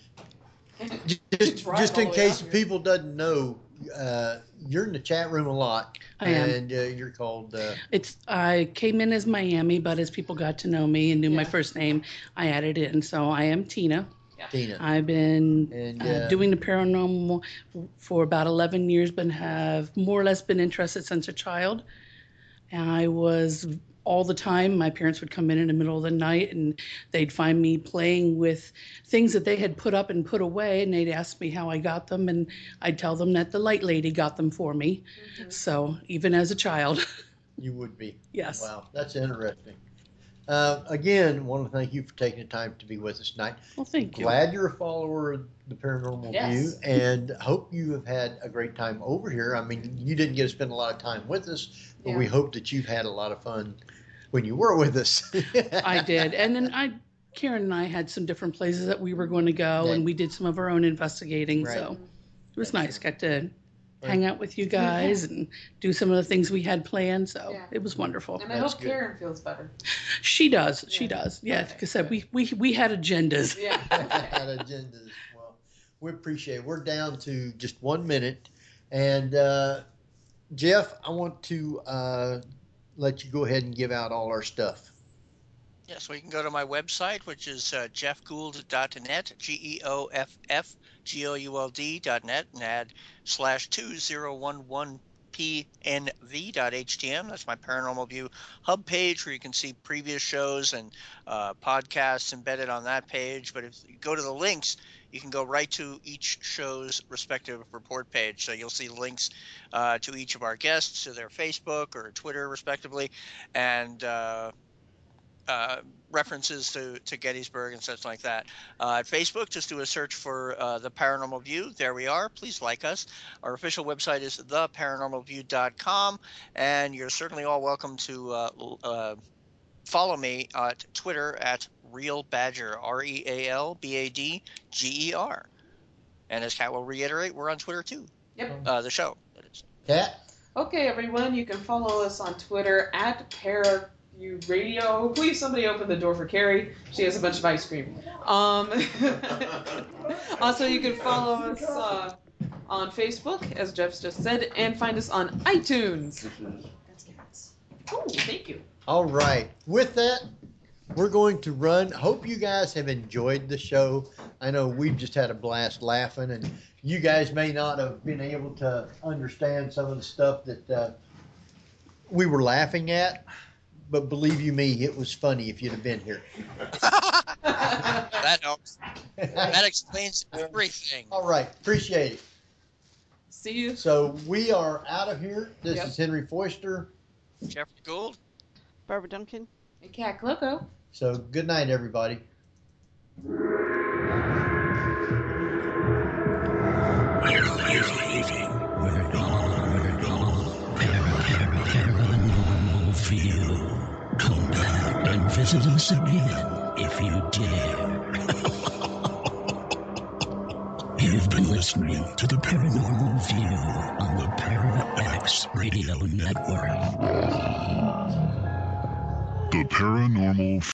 just in case people doesn't know, you're in the chat room a lot. I am. And you're called... I came in as Miami, but as people got to know me and knew my first name, I added it in. So I am Tina. Yeah. Tina. I've been doing the paranormal for about 11 years, but have more or less been interested since a child. And I was... all the time, my parents would come in the middle of the night, and they'd find me playing with things that they had put up and put away, and they'd ask me how I got them, and I'd tell them that the light lady got them for me. So even as a child. You would be. Yes. Wow, that's interesting. Again, want to thank you for taking the time to be with us tonight. Well, thank you. Glad you're a follower of the Paranormal View, and hope you have had a great time over here. I mean, you didn't get to spend a lot of time with us, but we hope that you've had a lot of fun when you were with us. I did. And then Karen and I had some different places that we were going to go, and we did some of our own investigating. Right. So it was nice. Got to hang out with you guys and do some of the things we had planned. So it was wonderful. And I hope Karen feels better. She does. She does. Yeah. Like I said, we had agendas. Yeah. Had agendas. Well, we appreciate it. We're down to just 1 minute. And Jeff, I want to let you go ahead and give out all our stuff. Yeah, so you can go to my website, which is jeffgould.net, GEOFFGOULD.net, and add /2011PNV.htm. That's my Paranormal View hub page, where you can see previous shows and podcasts embedded on that page. But if you go to the links, you can go right to each show's respective report page. So you'll see links to each of our guests, to their Facebook or Twitter, respectively, and references to Gettysburg and such like that. At Facebook, just do a search for The Paranormal View. There we are. Please like us. Our official website is theparanormalview.com, and you're certainly all welcome to follow me at Twitter at Real Badger, RealBadger. And as Kat will reiterate, we're on Twitter too. Yep. The show. That is. Kat? Okay, everyone, you can follow us on Twitter at ParaView Radio. Please, somebody open the door for Carrie. She has a bunch of ice cream. Also, you can follow us on Facebook, as Jeff just said, and find us on iTunes. Oh, thank you. All right. With that, we're going to run. Hope you guys have enjoyed the show. I know we've just had a blast laughing, and you guys may not have been able to understand some of the stuff that we were laughing at, but believe you me, it was funny if you'd have been here. That helps. That explains everything. All right. Appreciate it. See you. So we are out of here. This Yep. is Henry Foister. Jeffrey Gould. Barbara Duncan. And Cat Cloco. So good night, everybody. We're leaving. We're gone. Paranormal View. Come back and visit us again if you dare. You've been listening to the Paranormal View on the Para-X Radio Network. The Paranormal